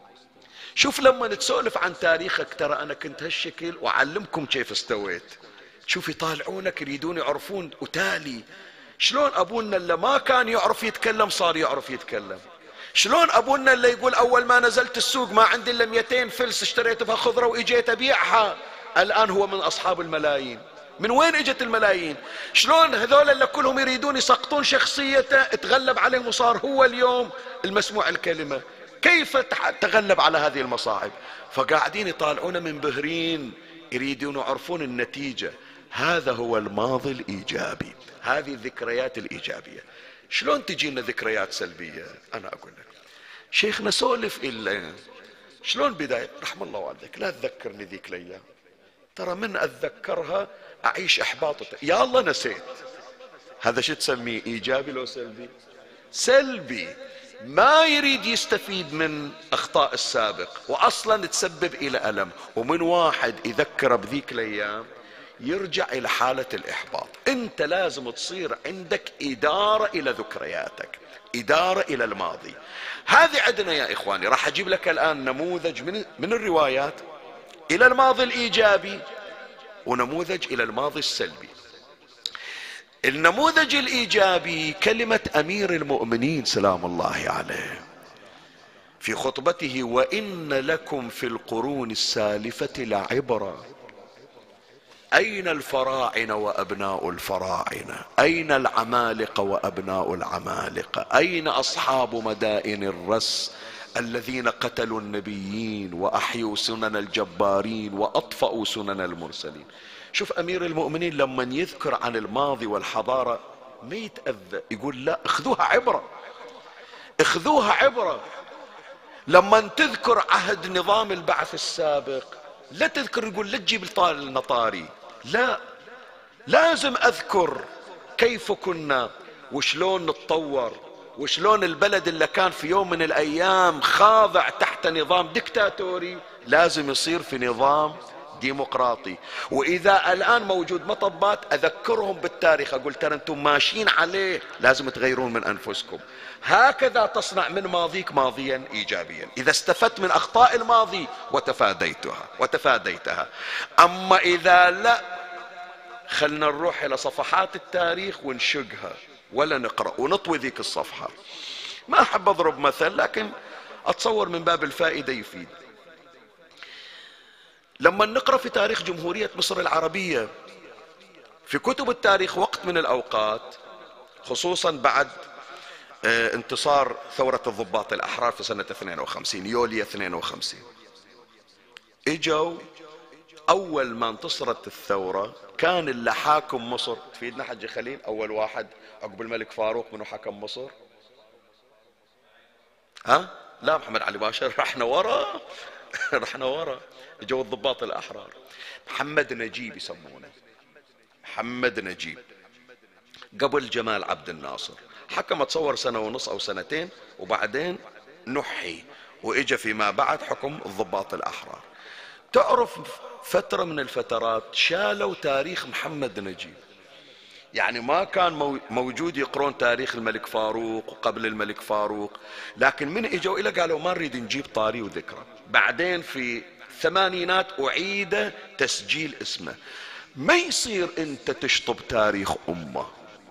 شوف لما نتسولف عن تاريخك ترى أنا كنت هالشكل وأعلمكم كيف استويت، شوف يطالعونك يريدون يعرفون وتالي شلون أبونا اللي ما كان يعرف يتكلم صار يعرف يتكلم، شلون أبونا اللي يقول أول ما نزلت السوق ما عندي إلا 200 فلس اشتريت بها خضرة وإجيت أبيعها، الآن هو من أصحاب الملايين. من وين اجت الملايين؟ شلون هذول اللي كلهم يريدون يسقطون شخصيته تغلب عليهم وصار هو اليوم المسموع الكلمة. كيف تغلب على هذه المصاعب؟ فقاعدين يطالعون منبهرين يريدون يعرفون النتيجة. هذا هو الماضي الإيجابي، هذه الذكريات الإيجابية. شلون تجينا ذكريات سلبية؟ أنا أقول لك شيخنا سولف إلا شلون بداية رحم الله والديك لا تذكرني ذيك الأيام، ترى من أتذكرها أعيش إحباط يا الله نسيت. هذا شو تسميه إيجابي لو سلبي؟ سلبي، ما يريد يستفيد من أخطاء السابق وأصلا تسبب إلى ألم. ومن واحد يذكر بذيك الأيام يرجع إلى حالة الإحباط. أنت لازم تصير عندك إدارة إلى ذكرياتك، إدارة إلى الماضي. هذه عندنا يا إخواني. راح أجيب لك الآن نموذج من الروايات إلى الماضي الإيجابي ونموذج إلى الماضي السلبي. النموذج الإيجابي كلمة أمير المؤمنين سلام الله عليه في خطبته: وإن لكم في القرون السالفة لعبرة. أين الفراعنة وأبناء الفراعنة؟ أين العمالقة وأبناء العمالقة؟ أين أصحاب مدائن الرس الذين قتلوا النبيين وأحيوا سنن الجبارين وأطفأوا سنن المرسلين؟ شوف أمير المؤمنين لما يذكر عن الماضي والحضارة ما يتأذى، يقول لا اخذوها عبرة، اخذوها عبرة. لما تذكر عهد نظام البعث السابق لا تذكر يقول لا تجيب النطاري، لا، لازم أذكر كيف كنا وشلون نتطور وشلون البلد اللي كان في يوم من الأيام خاضع تحت نظام ديكتاتوري لازم يصير في نظام ديمقراطي. وإذا الآن موجود مطبات أذكرهم بالتاريخ، أقول ترى أنتم ماشيين عليه لازم تغيرون من أنفسكم. هكذا تصنع من ماضيك ماضيا إيجابيا إذا استفدت من أخطاء الماضي وتفاديتها. أما إذا لا، خلنا نروح إلى صفحات التاريخ ونشقها ولا نقرأ ونطوي ذيك الصفحة. ما أحب أضرب مثل لكن أتصور من باب الفائدة يفيد. لما نقرأ في تاريخ جمهورية مصر العربية في كتب التاريخ وقت من الأوقات، خصوصا بعد انتصار ثورة الضباط الأحرار في سنة 52 يوليو 52، اجوا أول ما انتصرت الثورة كان اللي حاكم مصر، تفيدنا حج خليل، أول واحد عقب الملك فاروق منو حكم مصر؟ لا محمد علي باشا، رحنا ورا اجوا الضباط الأحرار. محمد نجيب يسمونه، محمد نجيب قبل جمال عبد الناصر، حكم تصور سنة ونص أو سنتين، وبعدين نحي وإجا فيما بعد حكم الضباط الأحرار. تعرف فترة من الفترات شالوا تاريخ محمد نجيب، يعني ما كان موجود يقرون تاريخ الملك فاروق وقبل الملك فاروق، لكن من اجوا إلى قالوا ما نريد نجيب طاري وذكرى. بعدين في الثمانينات أعيد تسجيل اسمه. ما يصير انت تشطب تاريخ أمة.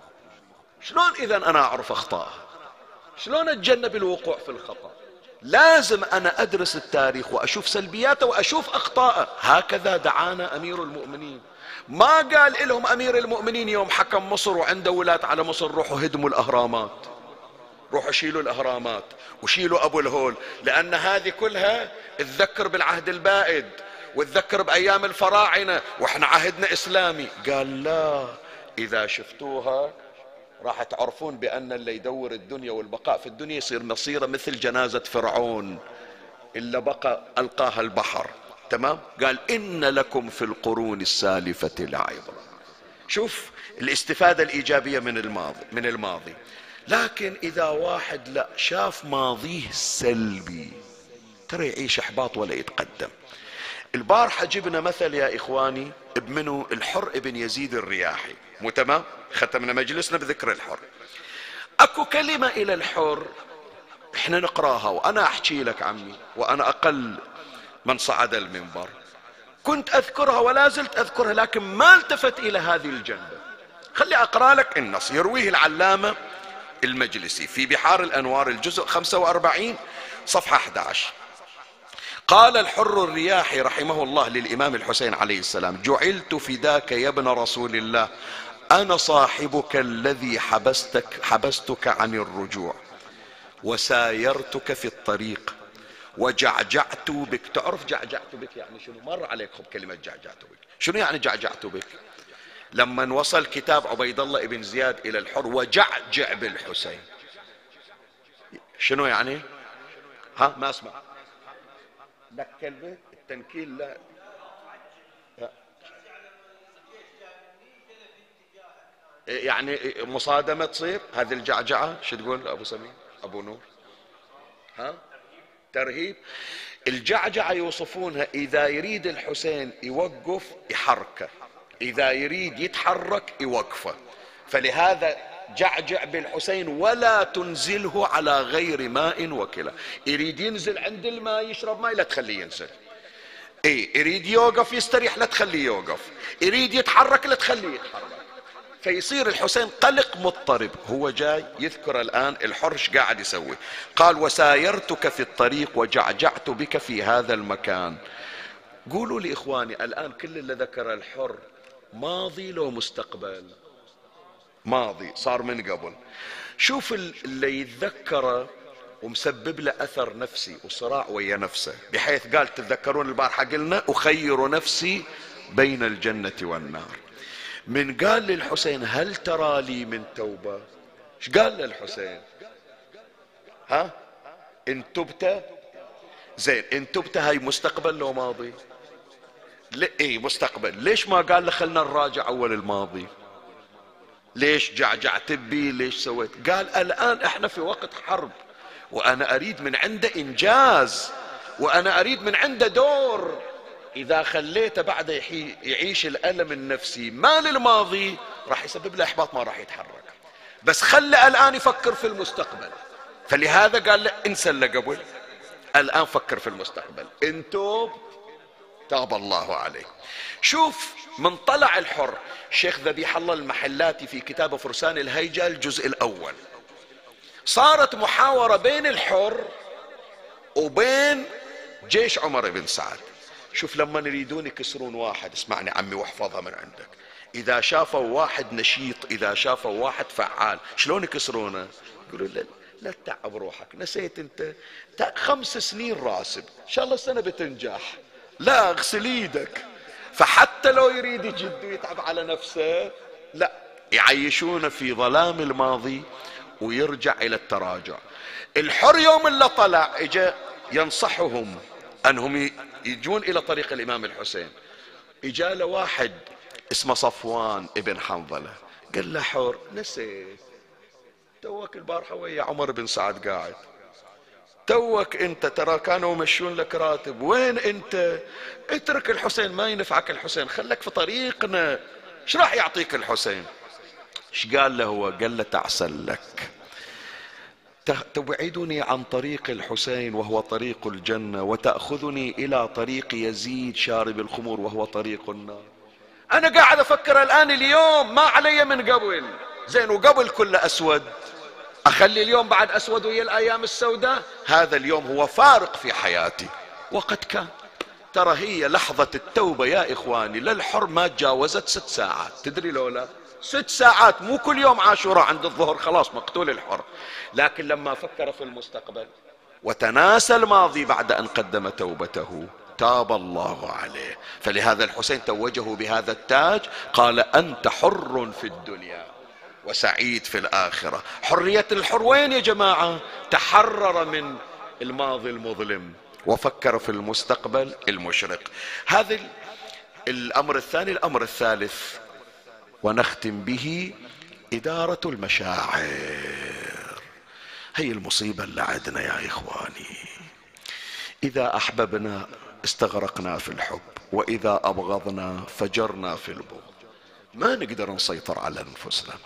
شلون إذا أنا أعرف أخطائها؟ شلون أتجنب الوقوع في الخطأ؟ لازم أنا أدرس التاريخ وأشوف سلبياته وأشوف أخطائه. هكذا دعانا أمير المؤمنين. ما قال لهم أمير المؤمنين يوم حكم مصر وعنده ولاة على مصر روحوا هدموا الأهرامات، روحوا شيلوا الأهرامات وشيلوا أبو الهول، لأن هذه كلها تذكر بالعهد البائد وتذكر بأيام الفراعنة وإحنا عهدنا إسلامي. قال لا، إذا شفتوها راح تعرفون بأن اللي يدور الدنيا والبقاء في الدنيا يصير مصيره مثل جنازة فرعون إلا بقى ألقاها البحر. تمام. قال إن لكم في القرون السالفة لعبرة. شوف الاستفادة الإيجابية من الماضي. لكن إذا واحد لا شاف ماضيه سلبي ترى يعيش إحباط ولا يتقدم. البارحة جبنا مثل يا إخواني ابنه الحر ابن يزيد الرياحي، مو تمام؟ ختمنا مجلسنا بذكر الحر. أكو كلمة إلى الحر احنا نقراها، وأنا أحكي لك عمي وأنا أقل من صعد المنبر كنت أذكرها ولا زلت أذكرها، لكن ما التفت إلى هذه الجنبة. خلي أقرأ لك النص، يرويه العلامة المجلسي في بحار الأنوار الجزء 45 صفحة 11. قال الحر الرياحي رحمه الله للإمام الحسين عليه السلام: جعلت فداك يا ابن رسول الله، أنا صاحبك الذي حبستك عن الرجوع وسايرتك في الطريق وجعجعت بك. تعرف جعجعت بك يعني شنو؟ مر عليكم كلمة جعجعت بك. شنو يعني جعجعت بك؟ لما وصل كتاب عبيد الله ابن زياد إلى الحر وجعجع بالحسين، شنو يعني؟ ها ما اسمع لك كلمة التنكيل لا. يعني مصادمة تصير هذه الجعجعة. شو تقول أبو سمين أبو نور؟ ها ترهيب. الجعجعة يوصفونها إذا يريد الحسين يوقف يحركه، إذا يريد يتحرك يوقفه. فلهذا جعجع بالحسين ولا تنزله على غير ماء وكلا. يريد ينزل عند الماء يشرب ماء لا تخليه ينزل، يريد يوقف يستريح لا تخليه يوقف، يريد يتحرك لا تخليه يتحرك. فيصير الحسين قلق مضطرب. هو جاي يذكر الآن الحرش قاعد يسوي. قال: وسايرتك في الطريق وجعجعت بك في هذا المكان. قولوا لي إخواني الآن كل اللي ذكر الحر ماضي لو مستقبل؟ ماضي، صار من قبل. شوف اللي يتذكره ومسبب له أثر نفسي وصراع ويا نفسه، بحيث قال تتذكرون البارحة قلنا أخير نفسي بين الجنة والنار. من قال للحسين: هل ترى لي من توبة؟ ايش قال للحسين؟ ها ان تبت زين، ان تبت هاي مستقبل لو ماضي؟ اي مستقبل. ليش ما قال له خلنا نراجع اول الماضي؟ ليش جعجعت بي؟ ليش سويت؟ قال الان احنا في وقت حرب وانا اريد من عنده انجاز وانا اريد من عنده دور. إذا خليته بعد يعيش الألم النفسي ما للماضي راح يسبب له إحباط، ما راح يتحرك. بس خلى الآن يفكر في المستقبل. فلهذا قال له انسى اللي قبل، الآن فكر في المستقبل. إن توب تاب الله عليه. شوف من طلع الحر شيخ ذبيح الله المحلاتي في كتابه فرسان الهيجة الجزء الأول، صارت محاورة بين الحر وبين جيش عمر بن سعد. شوف لما يريدون يكسرون واحد، اسمعني عمي واحفظها من عندك، إذا شافوا واحد نشيط، إذا شافوا واحد فعال، شلون يكسرونه؟ يقولوا لا تتعب روحك، نسيت انت 5 سنين راسب، ان شاء الله السنة بتنجح، لا اغسل ايدك. فحتى لو يريد يجد ويتعب على نفسه لا، يعيشونه في ظلام الماضي ويرجع إلى التراجع. الحر يوم اللي طلع اجا ينصحهم أنهم يجون إلى طريق الإمام الحسين. إجا له واحد اسمه صفوان ابن حنظلة. قال له حر، نسيت توك البارحة ويا عمر بن سعد قاعد، توك انت ترى كانوا يمشون لك راتب، وين انت؟ اترك الحسين، ما ينفعك الحسين، خلك في طريقنا، ايش راح يعطيك الحسين؟ ايش قال له هو؟ قال له تعسل لك، تبعدني عن طريق الحسين وهو طريق الجنة، وتأخذني إلى طريق يزيد شارب الخمور وهو طريق النار. أنا قاعد أفكر الآن اليوم، ما علي من قبل، زين وقبل كله أسود، أخلي اليوم بعد أسود ويا الأيام السوداء؟ هذا اليوم هو فارق في حياتي. وقد كان، ترى هي لحظة التوبة يا إخواني للحر ما تجاوزت 6 ساعات، تدري لولا 6 ساعات، مو كل يوم عاشوراء عند الظهر خلاص مقتول الحر. لكن لما فكر في المستقبل وتناسى الماضي بعد أن قدم توبته، تاب الله عليه. فلهذا الحسين توجه بهذا التاج، قال أنت حر في الدنيا وسعيد في الآخرة. حرية الحر وين يا جماعة؟ تحرر من الماضي المظلم وفكر في المستقبل المشرق. هذا الأمر الثاني. الأمر الثالث ونختم به، إدارة المشاعر. هي المصيبة اللي عندنا يا إخواني، إذا أحببنا استغرقنا في الحب، وإذا أبغضنا فجرنا في البغض، ما نقدر نسيطر على أنفسنا.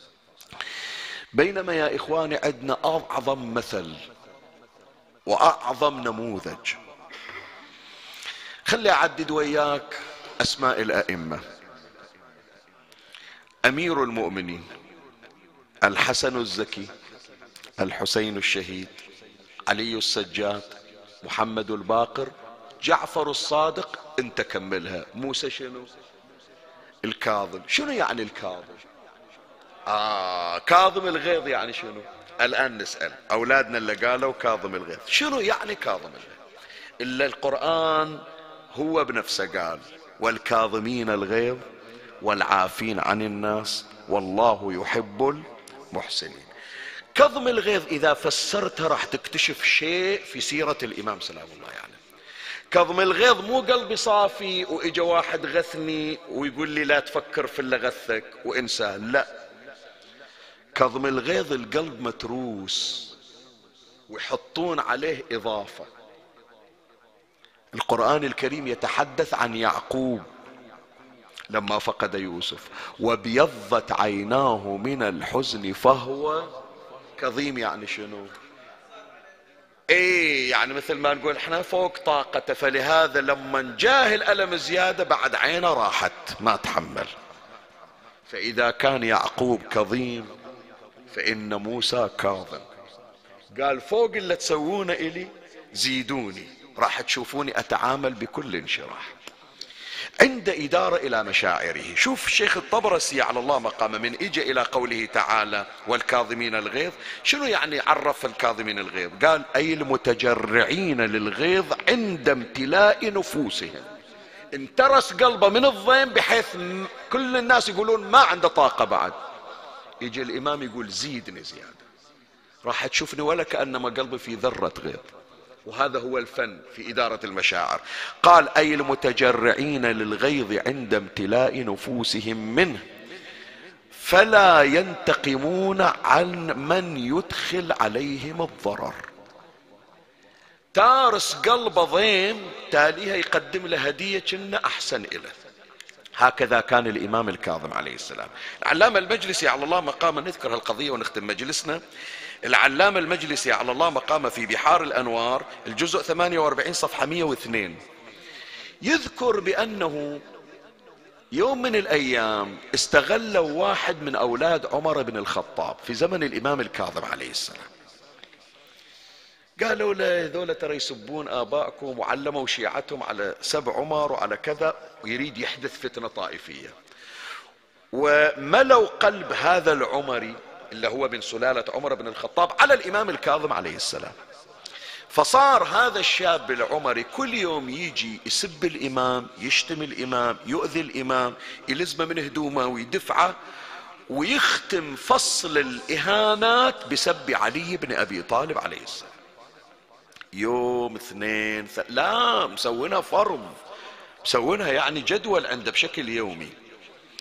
بينما يا إخواني عندنا أعظم مثل وأعظم نموذج. خلي أعدد وياك أسماء الأئمة: أمير المؤمنين الحسن الزكي، الحسين الشهيد، علي السجاد، محمد الباقر، جعفر الصادق، انت كملها، موسى شنو؟ الكاظم. شنو يعني الكاظم؟ كاظم الغيظ يعني شنو؟ الآن نسأل أولادنا اللي قالوا كاظم الغيظ، شنو يعني كاظم الغيظ؟ إلا القرآن هو بنفسه قال: والكاظمين الغيظ والعافين عن الناس والله يحب المحسنين. كظم الغيظ إذا فسرتها راح تكتشف شيء في سيرة الإمام سلام الله عليه. كظم الغيظ مو قلبي صافي وإجا واحد غثني ويقول لي لا تفكر في اللي غثك وإنساه، لا. كظم الغيظ القلب متروس ويحطون عليه إضافة. القرآن الكريم يتحدث عن يعقوب لما فقد يوسف: وابيضت عيناه من الحزن فهو كظيم. يعني شنو؟ ايه يعني مثل ما نقول احنا فوق طاقته، فلهذا لما جاه الألم زيادة بعد عينه راحت ما تحمل. فإذا كان يعقوب كظيم فإن موسى كاظم. قال فوق اللي تسوونه إلي زيدوني، راح تشوفوني أتعامل بكل انشراح. عند إدارة إلى مشاعره. شوف الشيخ الطبرسي على الله مقامه من إجا إلى قوله تعالى: والكاظمين الغيظ، شنو يعني عرف الكاظمين الغيظ؟ قال: أي المتجرعين للغيظ عند امتلاء نفوسهم. انترس قلبه من الضيم بحيث كل الناس يقولون ما عنده طاقة بعد، يجي الإمام يقول زيدني زيادة، راح تشوفني ولا كأنما قلبي في ذرة غيظ. وهذا هو الفن في إدارة المشاعر. قال: أي المتجرعين للغيظ عند امتلاء نفوسهم منه فلا ينتقمون عن من يدخل عليهم الضرر. تارس قلب ضيم تاليها يقدم له هدية كنا أحسن إله. هكذا كان الإمام الكاظم عليه السلام. العلامة المجلسي على الله مقامه، نذكر هالقضية ونختم مجلسنا. العلامة المجلسي على الله مقامه في بحار الأنوار الجزء 48 صفحة 102 يذكر بأنه يوم من الأيام استغلوا واحد من أولاد عمر بن الخطاب في زمن الإمام الكاظم عليه السلام. قالوا له: ذولا ترى يسبون آبائكم وعلموا شيعتهم على سب عمر وعلى كذا، ويريد يحدث فتنة طائفية. وملوا قلب هذا العمري اللي هو من سلالة عمر بن الخطاب على الإمام الكاظم عليه السلام. فصار هذا الشاب العمري كل يوم يجي يسب الإمام، يشتم الإمام، يؤذي الإمام، يلزمه من هدومه ويدفعه، ويختم فصل الإهانات بسب علي بن أبي طالب عليه السلام. يوم اثنين لا مسوينها فرم، مسوينها يعني جدول عنده بشكل يومي.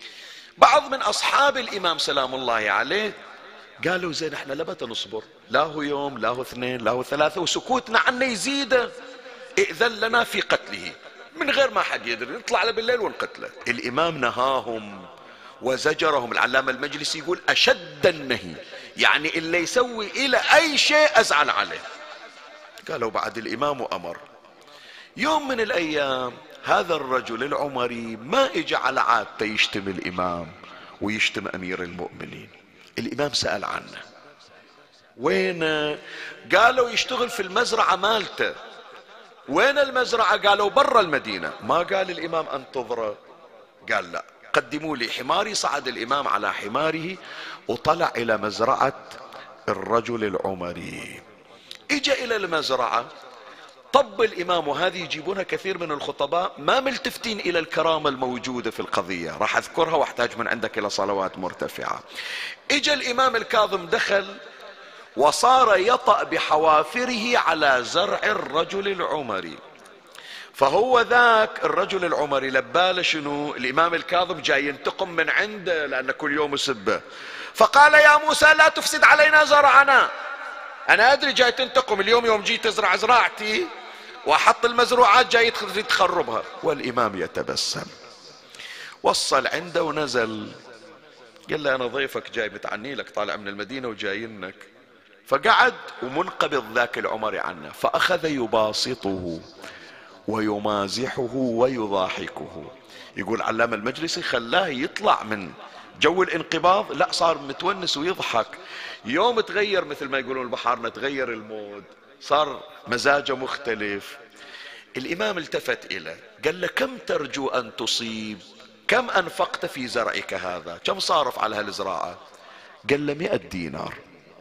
بعض من أصحاب الإمام سلام الله عليه قالوا زين احنا لمتى نصبر؟ لا هو يوم، لا هو اثنين، لا هو ثلاثة، وسكوتنا عنه يزيد، ائذن لنا في قتله من غير ما حد يدري، نطلع له بالليل ونقتله. الإمام نهاهم وزجرهم. العلامة المجلسي يقول أشد النهي، يعني اللي يسوي إلى أي شيء أزعل عليه. قالوا بعد الإمام أمر. يوم من الأيام هذا الرجل العمري ما اجى على عادته يشتم الإمام ويشتم أمير المؤمنين. الإمام سأل عنه، وين؟ قالوا يشتغل في المزرعة مالته. وين المزرعة؟ قالوا برا المدينة. ما قال الإمام انتظره، قال لا، قدموا لي حماري. صعد الإمام على حماره وطلع إلى مزرعة الرجل العمري. اجى إلى المزرعة، طب الإمام، وهذه يجيبونها كثير من الخطباء ما ملتفتين إلى الكرامة الموجودة في القضية، راح أذكرها واحتاج من عندك إلى صلوات مرتفعة. اجى الإمام الكاظم دخل وصار يطأ بحوافره على زرع الرجل العمري. فهو ذاك الرجل العمري لباله شنو؟ الإمام الكاظم جاي ينتقم من عنده لأن كل يوم يسبه. فقال يا موسى لا تفسد علينا زرعنا، أنا أدري جاي تنتقم، اليوم يوم جيت تزرع زراعتي وأحط المزروعات جاي تخربها. والإمام يتبسم. وصل عنده ونزل، قال له أنا ضيفك جاي متعني لك، طالع من المدينة وجاينك. فقعد ومنقبض ذاك العمري عنه، فأخذ يباسطه ويمازحه ويضاحكه. يقول علامة المجلسي خلاه يطلع من جو الانقباض، لا صار متونس ويضحك. يوم تغير مثل ما يقولون البحارنا تغير المود، صار مزاجه مختلف. الإمام التفت إليه قال له كم ترجو أن تصيب؟ كم أنفقت في زرعك هذا؟ كم صارف على هالزراعة؟ قال له 100 دينار.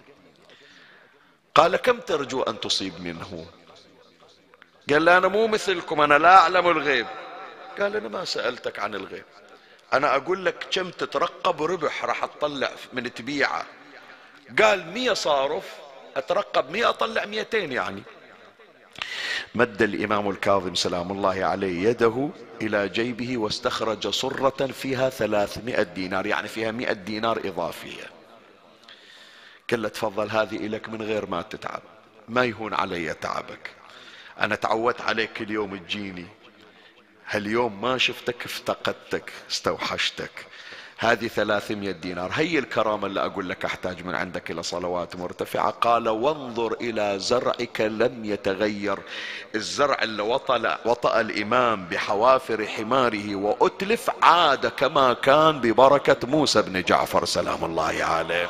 قال كم ترجو أن تصيب منه؟ قال له أنا مو مثلكم، أنا لا أعلم الغيب. قال أنا ما سألتك عن الغيب، أنا أقول لك كم تترقب ربح راح تطلع من تبيعه. قال 100 صارف، أترقب 100 أطلع 200 يعني. مد الإمام الكاظم سلام الله عليه يده إلى جيبه واستخرج صرة فيها 300 دينار، يعني فيها 100 دينار إضافية. قال له تفضل هذه إلك من غير ما تتعب، ما يهون علي تعبك، أنا تعودت عليك كل يوم تجيني، هاليوم ما شفتك افتقدتك استوحشتك، هذه 300 دينار، هي الكرامة اللي أقول لك أحتاج من عندك إلى صلوات مرتفعة. قال وانظر إلى زرعك لم يتغير، الزرع اللي وطأ الإمام بحوافر حماره وأتلف عاد كما كان ببركة موسى بن جعفر سلام الله عليه.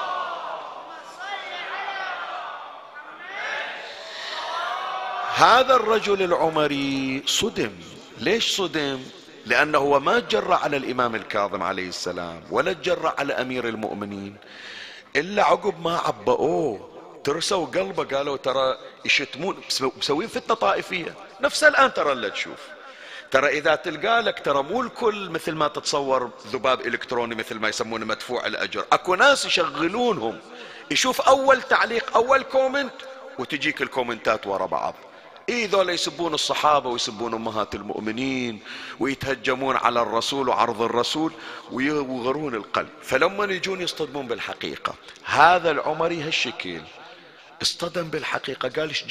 هذا الرجل العمري صدم. ليش صدم؟ لأنه هو ما تجرأ على الإمام الكاظم عليه السلام ولا تجرأ على أمير المؤمنين إلا عقب ما عبأوه ترسوا قلبه، قالوا ترى يشتمون، مسوين فتنة طائفية نفسها الآن ترى اللي تشوف. ترى إذا تلقى لك ترى مو الكل مثل ما تتصور ذباب إلكتروني مثل ما يسمونه مدفوع الأجر، أكو ناس يشغلونهم، يشوف أول تعليق أول كومنت وتجيك الكومنتات ورا بعض. ذولا يسبون الصحابة ويسبون أمهات المؤمنين ويتهجمون على الرسول وعرض الرسول ويغرون القلب. فلما يجون يصطدمون بالحقيقة، هذا العمري هالشكل اصطدم بالحقيقة، قال ايش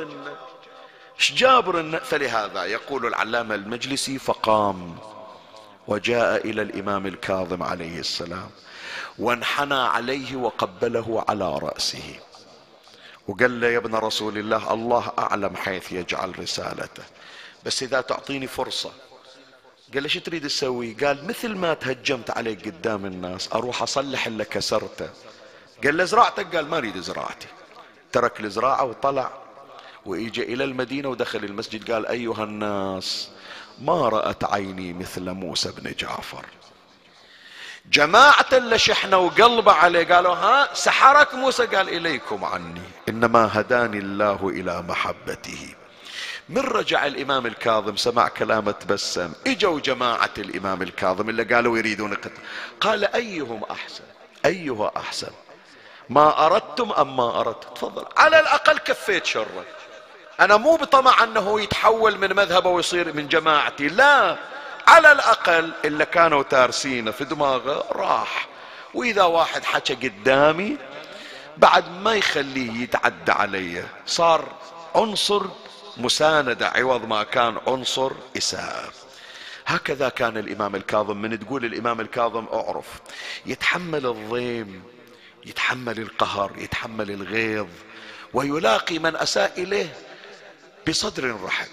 جابرنا. فلهذا يقول العلامة المجلسي فقام وجاء إلى الإمام الكاظم عليه السلام وانحنى عليه وقبله على رأسه وقال له يا ابن رسول الله، الله أعلم حيث يجعل رسالته، بس إذا تعطيني فرصة. قال له شو تريد تسوي؟ قال مثل ما تهجمت عليك قدام الناس أروح أصلح اللي كسرته. قال له زراعتك؟ قال ما أريد زراعتي. ترك الزراعة وطلع وإجى إلى المدينة ودخل المسجد قال أيها الناس، ما رأت عيني مثل موسى بن جعفر. جماعة اللي شحنوا وقلبه عليه قالوا ها سحرك موسى؟ قال إليكم عني، إنما هداني الله إلى محبته. من رجع الإمام الكاظم سمع كلامه تبسم. إجوا جماعة الإمام الكاظم اللي قالوا يريدون قتل، قال أيها أحسن، ما أردتم أم ما أردت؟ تفضل، على الأقل كفيت شره، أنا مو بطمع أنه يتحول من مذهبه ويصير من جماعتي، لا، على الأقل اللي كانوا تارسينه في دماغه راح. وإذا واحد حكى قدامي بعد ما يخليه يتعدى علي، صار عنصر مساندة عوض ما كان عنصر إساءة. هكذا كان الإمام الكاظم. من تقول الإمام الكاظم أعرف يتحمل الضيم، يتحمل القهر، يتحمل الغيظ، ويلاقي من أساء إليه بصدر رحب.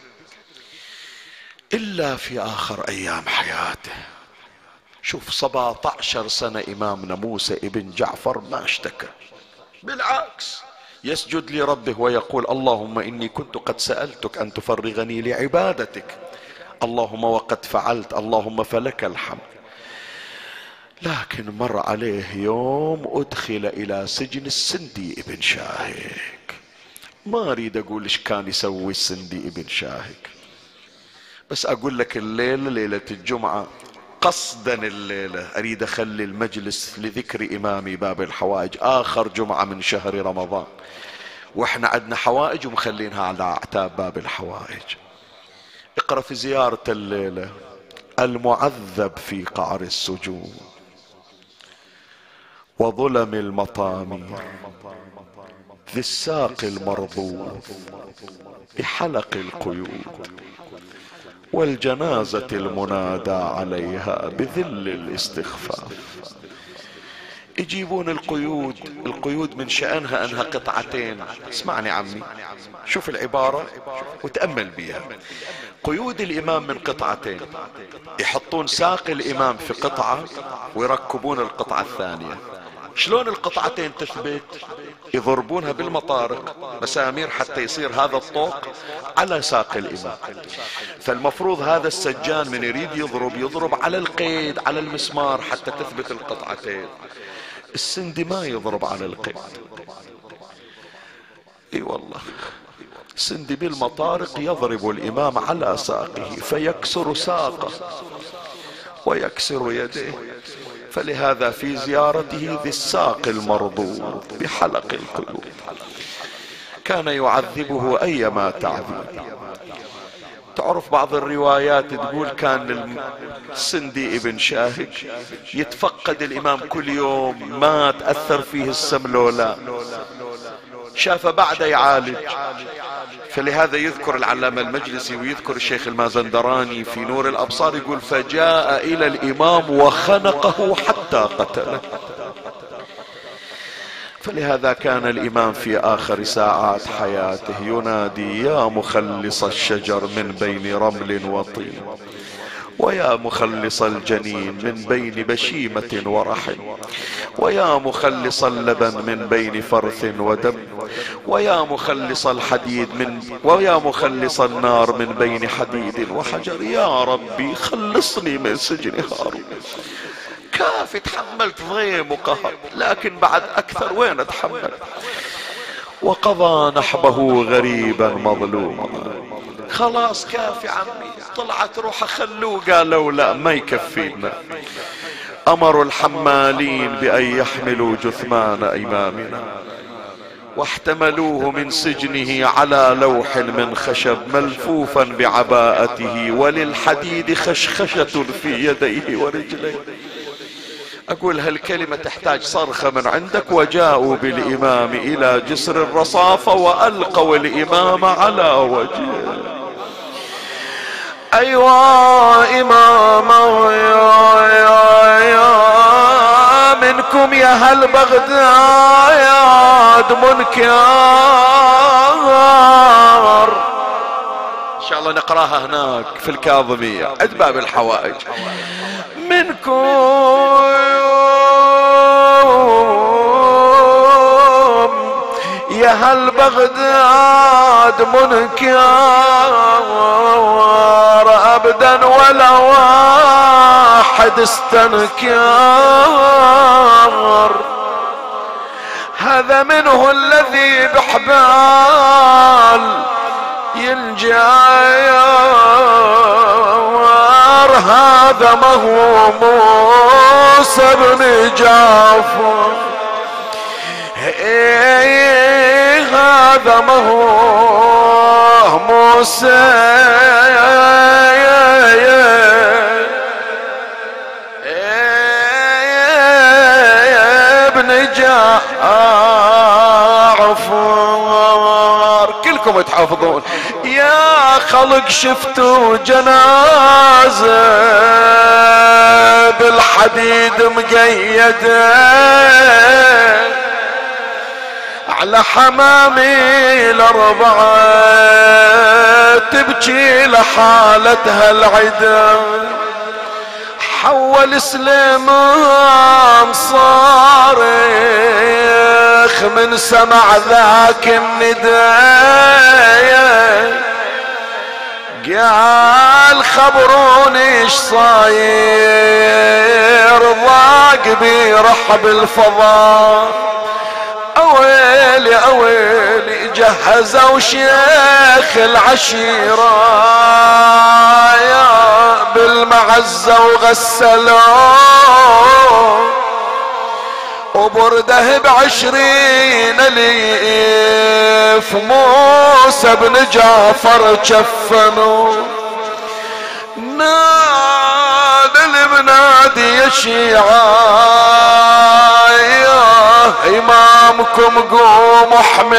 إلا في آخر أيام حياته، شوف 17 سنة إمامنا موسى ابن جعفر ما اشتكى، بالعكس يسجد لربه ويقول اللهم إني كنت قد سألتك أن تفرغني لعبادتك، اللهم وقد فعلت، اللهم فلك الحمد. لكن مر عليه يوم أدخل إلى سجن السندي ابن شاهك. ما أريد أقول إيش كان يسوي السندي ابن شاهك، بس أقول لك الليلة ليلة الجمعة قصدا الليلة أريد أخلي المجلس لذكر إمامي باب الحوائج، آخر جمعة من شهر رمضان، وإحنا عندنا حوائج ومخلينها على أعتاب باب الحوائج. اقرأ في زيارة الليلة المعذب في قعر السجون وظلم المطامير، ذي الساق المرضوض بحلق القيود، والجنازة المنادى عليها بذل الاستخفاف. يجيبون القيود، القيود من شأنها أنها قطعتين. اسمعني عمي، شوف العبارة وتأمل بها. قيود الإمام من قطعتين، يحطون ساق الإمام في قطعة ويركبون القطعة الثانية. شلون القطعتين تثبت؟ يضربونها بالمطارق مسامير حتى يصير هذا الطوق على ساق الإمام. فالمفروض هذا السجان من يريد يضرب على القيد، على المسمار حتى تثبت القطعتين. السندي ما يضرب على القيد، اي والله، السندي بالمطارق يضرب الإمام على ساقه فيكسر ساقه ويكسر يديه. فلهذا في زيارته ذي الساق المرضوض بحلق القيود كان يعذبه أيما تعذيب. تعرف بعض الروايات تقول كان السندي ابن شاهك يتفقد الإمام كل يوم، ما تأثر فيه السم لولا شاف بعد يعالج. فلهذا يذكر العلامة المجلسي ويذكر الشيخ المازندراني في نور الأبصار يقول فجاء إلى الإمام وخنقه حتى قتله. فلهذا كان الإمام في آخر ساعات حياته ينادي يا مخلص الشجر من بين رمل وطين، ويا مخلص الجنين من بين بشيمة ورحم، ويا مخلص اللبن من بين فرث ودم، ويا مخلص الحديد ويا مخلص النار من بين حديد وحجر، يا ربي خلصني من سجن هارون. كافي تحملت ضيم وقهر، لكن بعد أكثر وين أتحمل؟ وقضى نحبه غريبا مظلوما. خلاص كافي عمي، طلعت روحه خلوه. قالوا لا ما يكفينا. أمروا الحمالين بأن يحملوا جثمان إمامنا واحتملوه من سجنه على لوح من خشب ملفوفا بعباءته وللحديد خشخشة في يديه ورجليه. أقول هالكلمة تحتاج صرخة من عندك. وجاءوا بالإمام إلى جسر الرصافة وألقوا الإمام على وجهه. أيوا إمام يا منكم يا هل بغداد منكر. إن شاء الله نقراها هناك في الكاظمية عند باب الحوائج. منكم يا هل بغداد منكر أبدا ولا واحد استنكر. هذا منه الذي بحبال ينجار، هذا ما هو موسى بن جعفر، هذا ما هو موسى جعفر. كلكم تحفظون. يا خلق شفتوا جنازة بالحديد مقيدة على حمامي الأربعة تبكي لحالتها العدا. حول سليمان صارخ من سمع ذاك النداء، قال خبروني ايش صاير ضاق بي رحب الفضاء. اويلي اويلي جهزوا شيخ العشيرة يا بالمعزة وغسلوه وبرده ب20 أليف موسى بن جعفر كفنوا. نادى المنادي يا شيعة يا إمامكم قوموا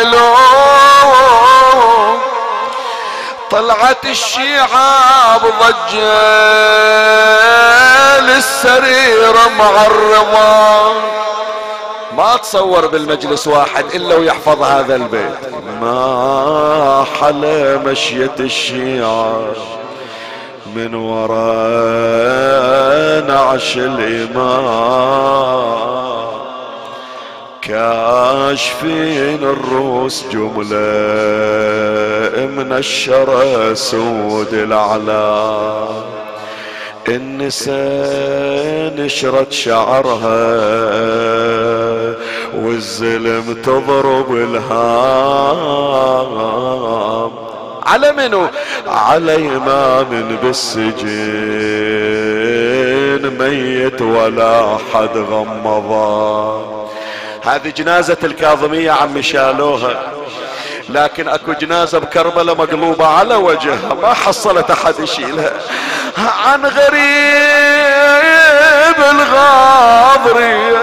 احملوه. طلعت الشيعة بضجة للسرير معرضة. ما تصور بالمجلس واحد إلا ويحفظ هذا البيت. ما حلا مشية الشيعة من وراء نعش الإمام، كاشفين الروس جملة من الشرى سود الأعلام. النساء نشرت شعرها والزلم تضرب الهام. على منو؟ على إمام بالسجن ميت ولا حد غمضه. هذه جنازة الكاظمية عمي شالوها، لكن اكو جنازة بكربلاء مقلوبة على وجهها ما حصلت احد يشيلها. عن غريب الغاضرية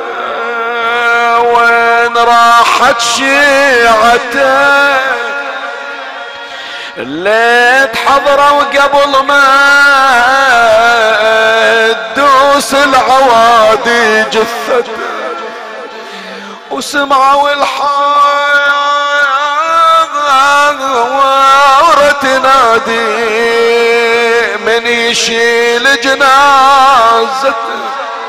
وين راحت شيعته، الليت حضروا قبل ما تدوس العوادي جثته، وسمعوا الحارة تنادي من يشيل جنازته.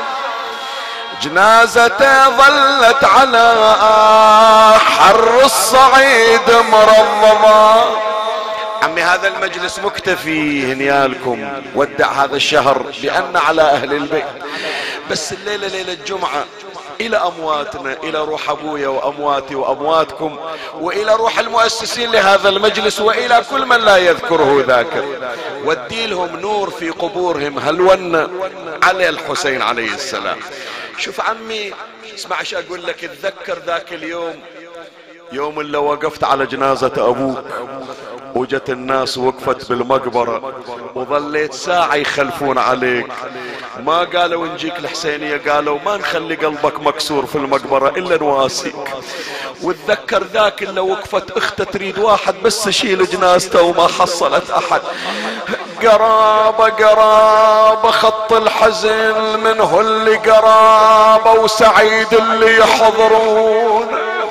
جنازته ظلت على حر الصعيد مرضضة. عمي هذا المجلس مكتفي هنيالكم، ودع هذا الشهر بأن على أهل البيت، بس الليلة ليلة الجمعة إلى أمواتنا، إلى روح أبويا وأمواتي وأمواتكم، وإلى روح المؤسسين لهذا المجلس، وإلى كل من لا يذكره ذاكر. ودي لهم نور في قبورهم هلون على الحسين عليه السلام. شوف عمي اسمع ايش اقول لك. اتذكر ذاك اليوم، يوم اللي وقفت على جنازة أبوك وجت الناس وقفت بالمقبرة وظليت ساعة يخلفون عليك، ما قالوا نجيك الحسينية، قالوا ما نخلي قلبك مكسور في المقبرة إلا نواسيك. واتذكر ذاك اللي وقفت اخته تريد واحد بس يشيل جنازته وما حصلت أحد. قرابة قرابة خط الحزن منه اللي قرابة وسعيد اللي يحضرون.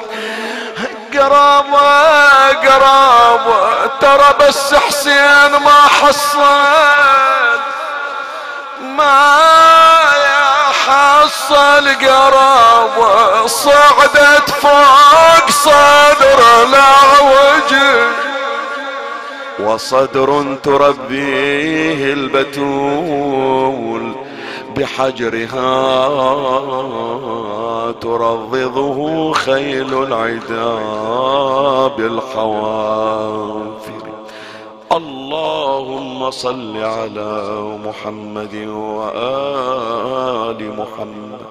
قرابة قرابة ترى بس حسين ما حصل، ما يحصل قرابة صعدت فوق صدر العوجل، وصدر تربيه البتول بحجرها ترضضه خيل العدا بالحوافر. اللهم صل على محمد وآل محمد.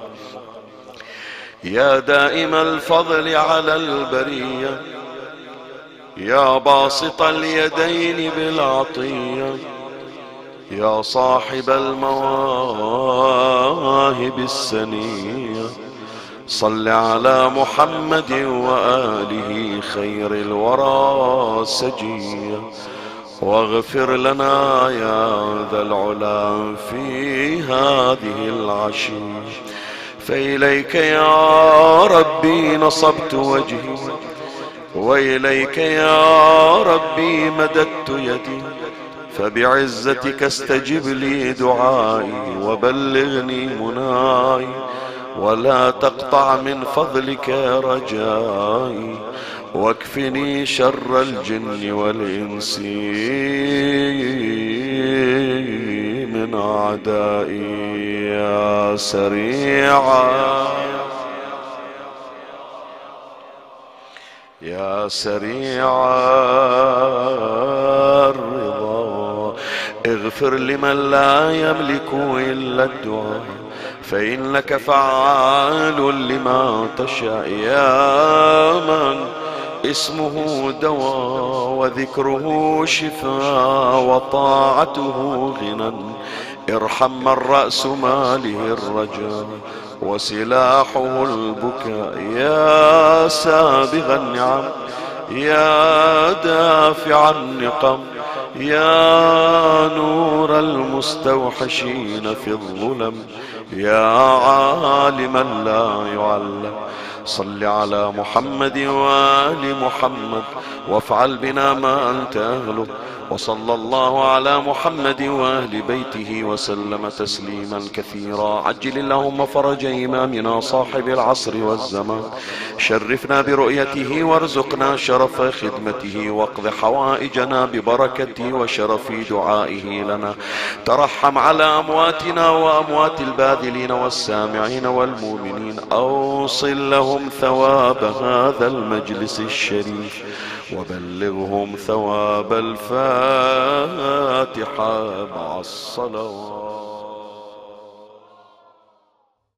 يا دائم الفضل على البرية، يا باسط اليدين بالعطية، يا صاحب المواهب السنية، صل على محمد وآله خير الورى سجيا، واغفر لنا يا ذا العلا في هذه العشية. فإليك يا ربي نصبت وجهي، وإليك يا ربي مددت يدي، فبعزتك استجب لي دعائي وبلغني مناي، ولا تقطع من فضلك رجائي، واكفني شر الجن والإنس من أعدائي. يا سريعا يا سريع الرضا، اغفر لمن لا يملك إلا الدعاء، فإنك فعال لما تشاء. يا من اسمه دواء وذكره شفاء وطاعته غنى، ارحم من رأس ماله الرجاء وسلاحه البكاء. يا سابغ النعم، يا دافع النقم، يا نور المستوحشين في الظلم، يا عالما لا يعلم، صل على محمد وآل محمد وافعل بنا ما أنت أهله. وصلى الله على محمد وأهل بيته وسلم تسليما كثيرا. عجل اللهم فرج إمامنا صاحب العصر والزمان، شرفنا برؤيته وارزقنا شرف خدمته، واقض حوائجنا ببركته وشرف دعائه لنا. ترحم على أمواتنا وأموات الباذلين والسامعين والمؤمنين، أوصل لهم ثواب هذا المجلس الشريف، وبلغهم ثواب الفاتحة مع الصلوات.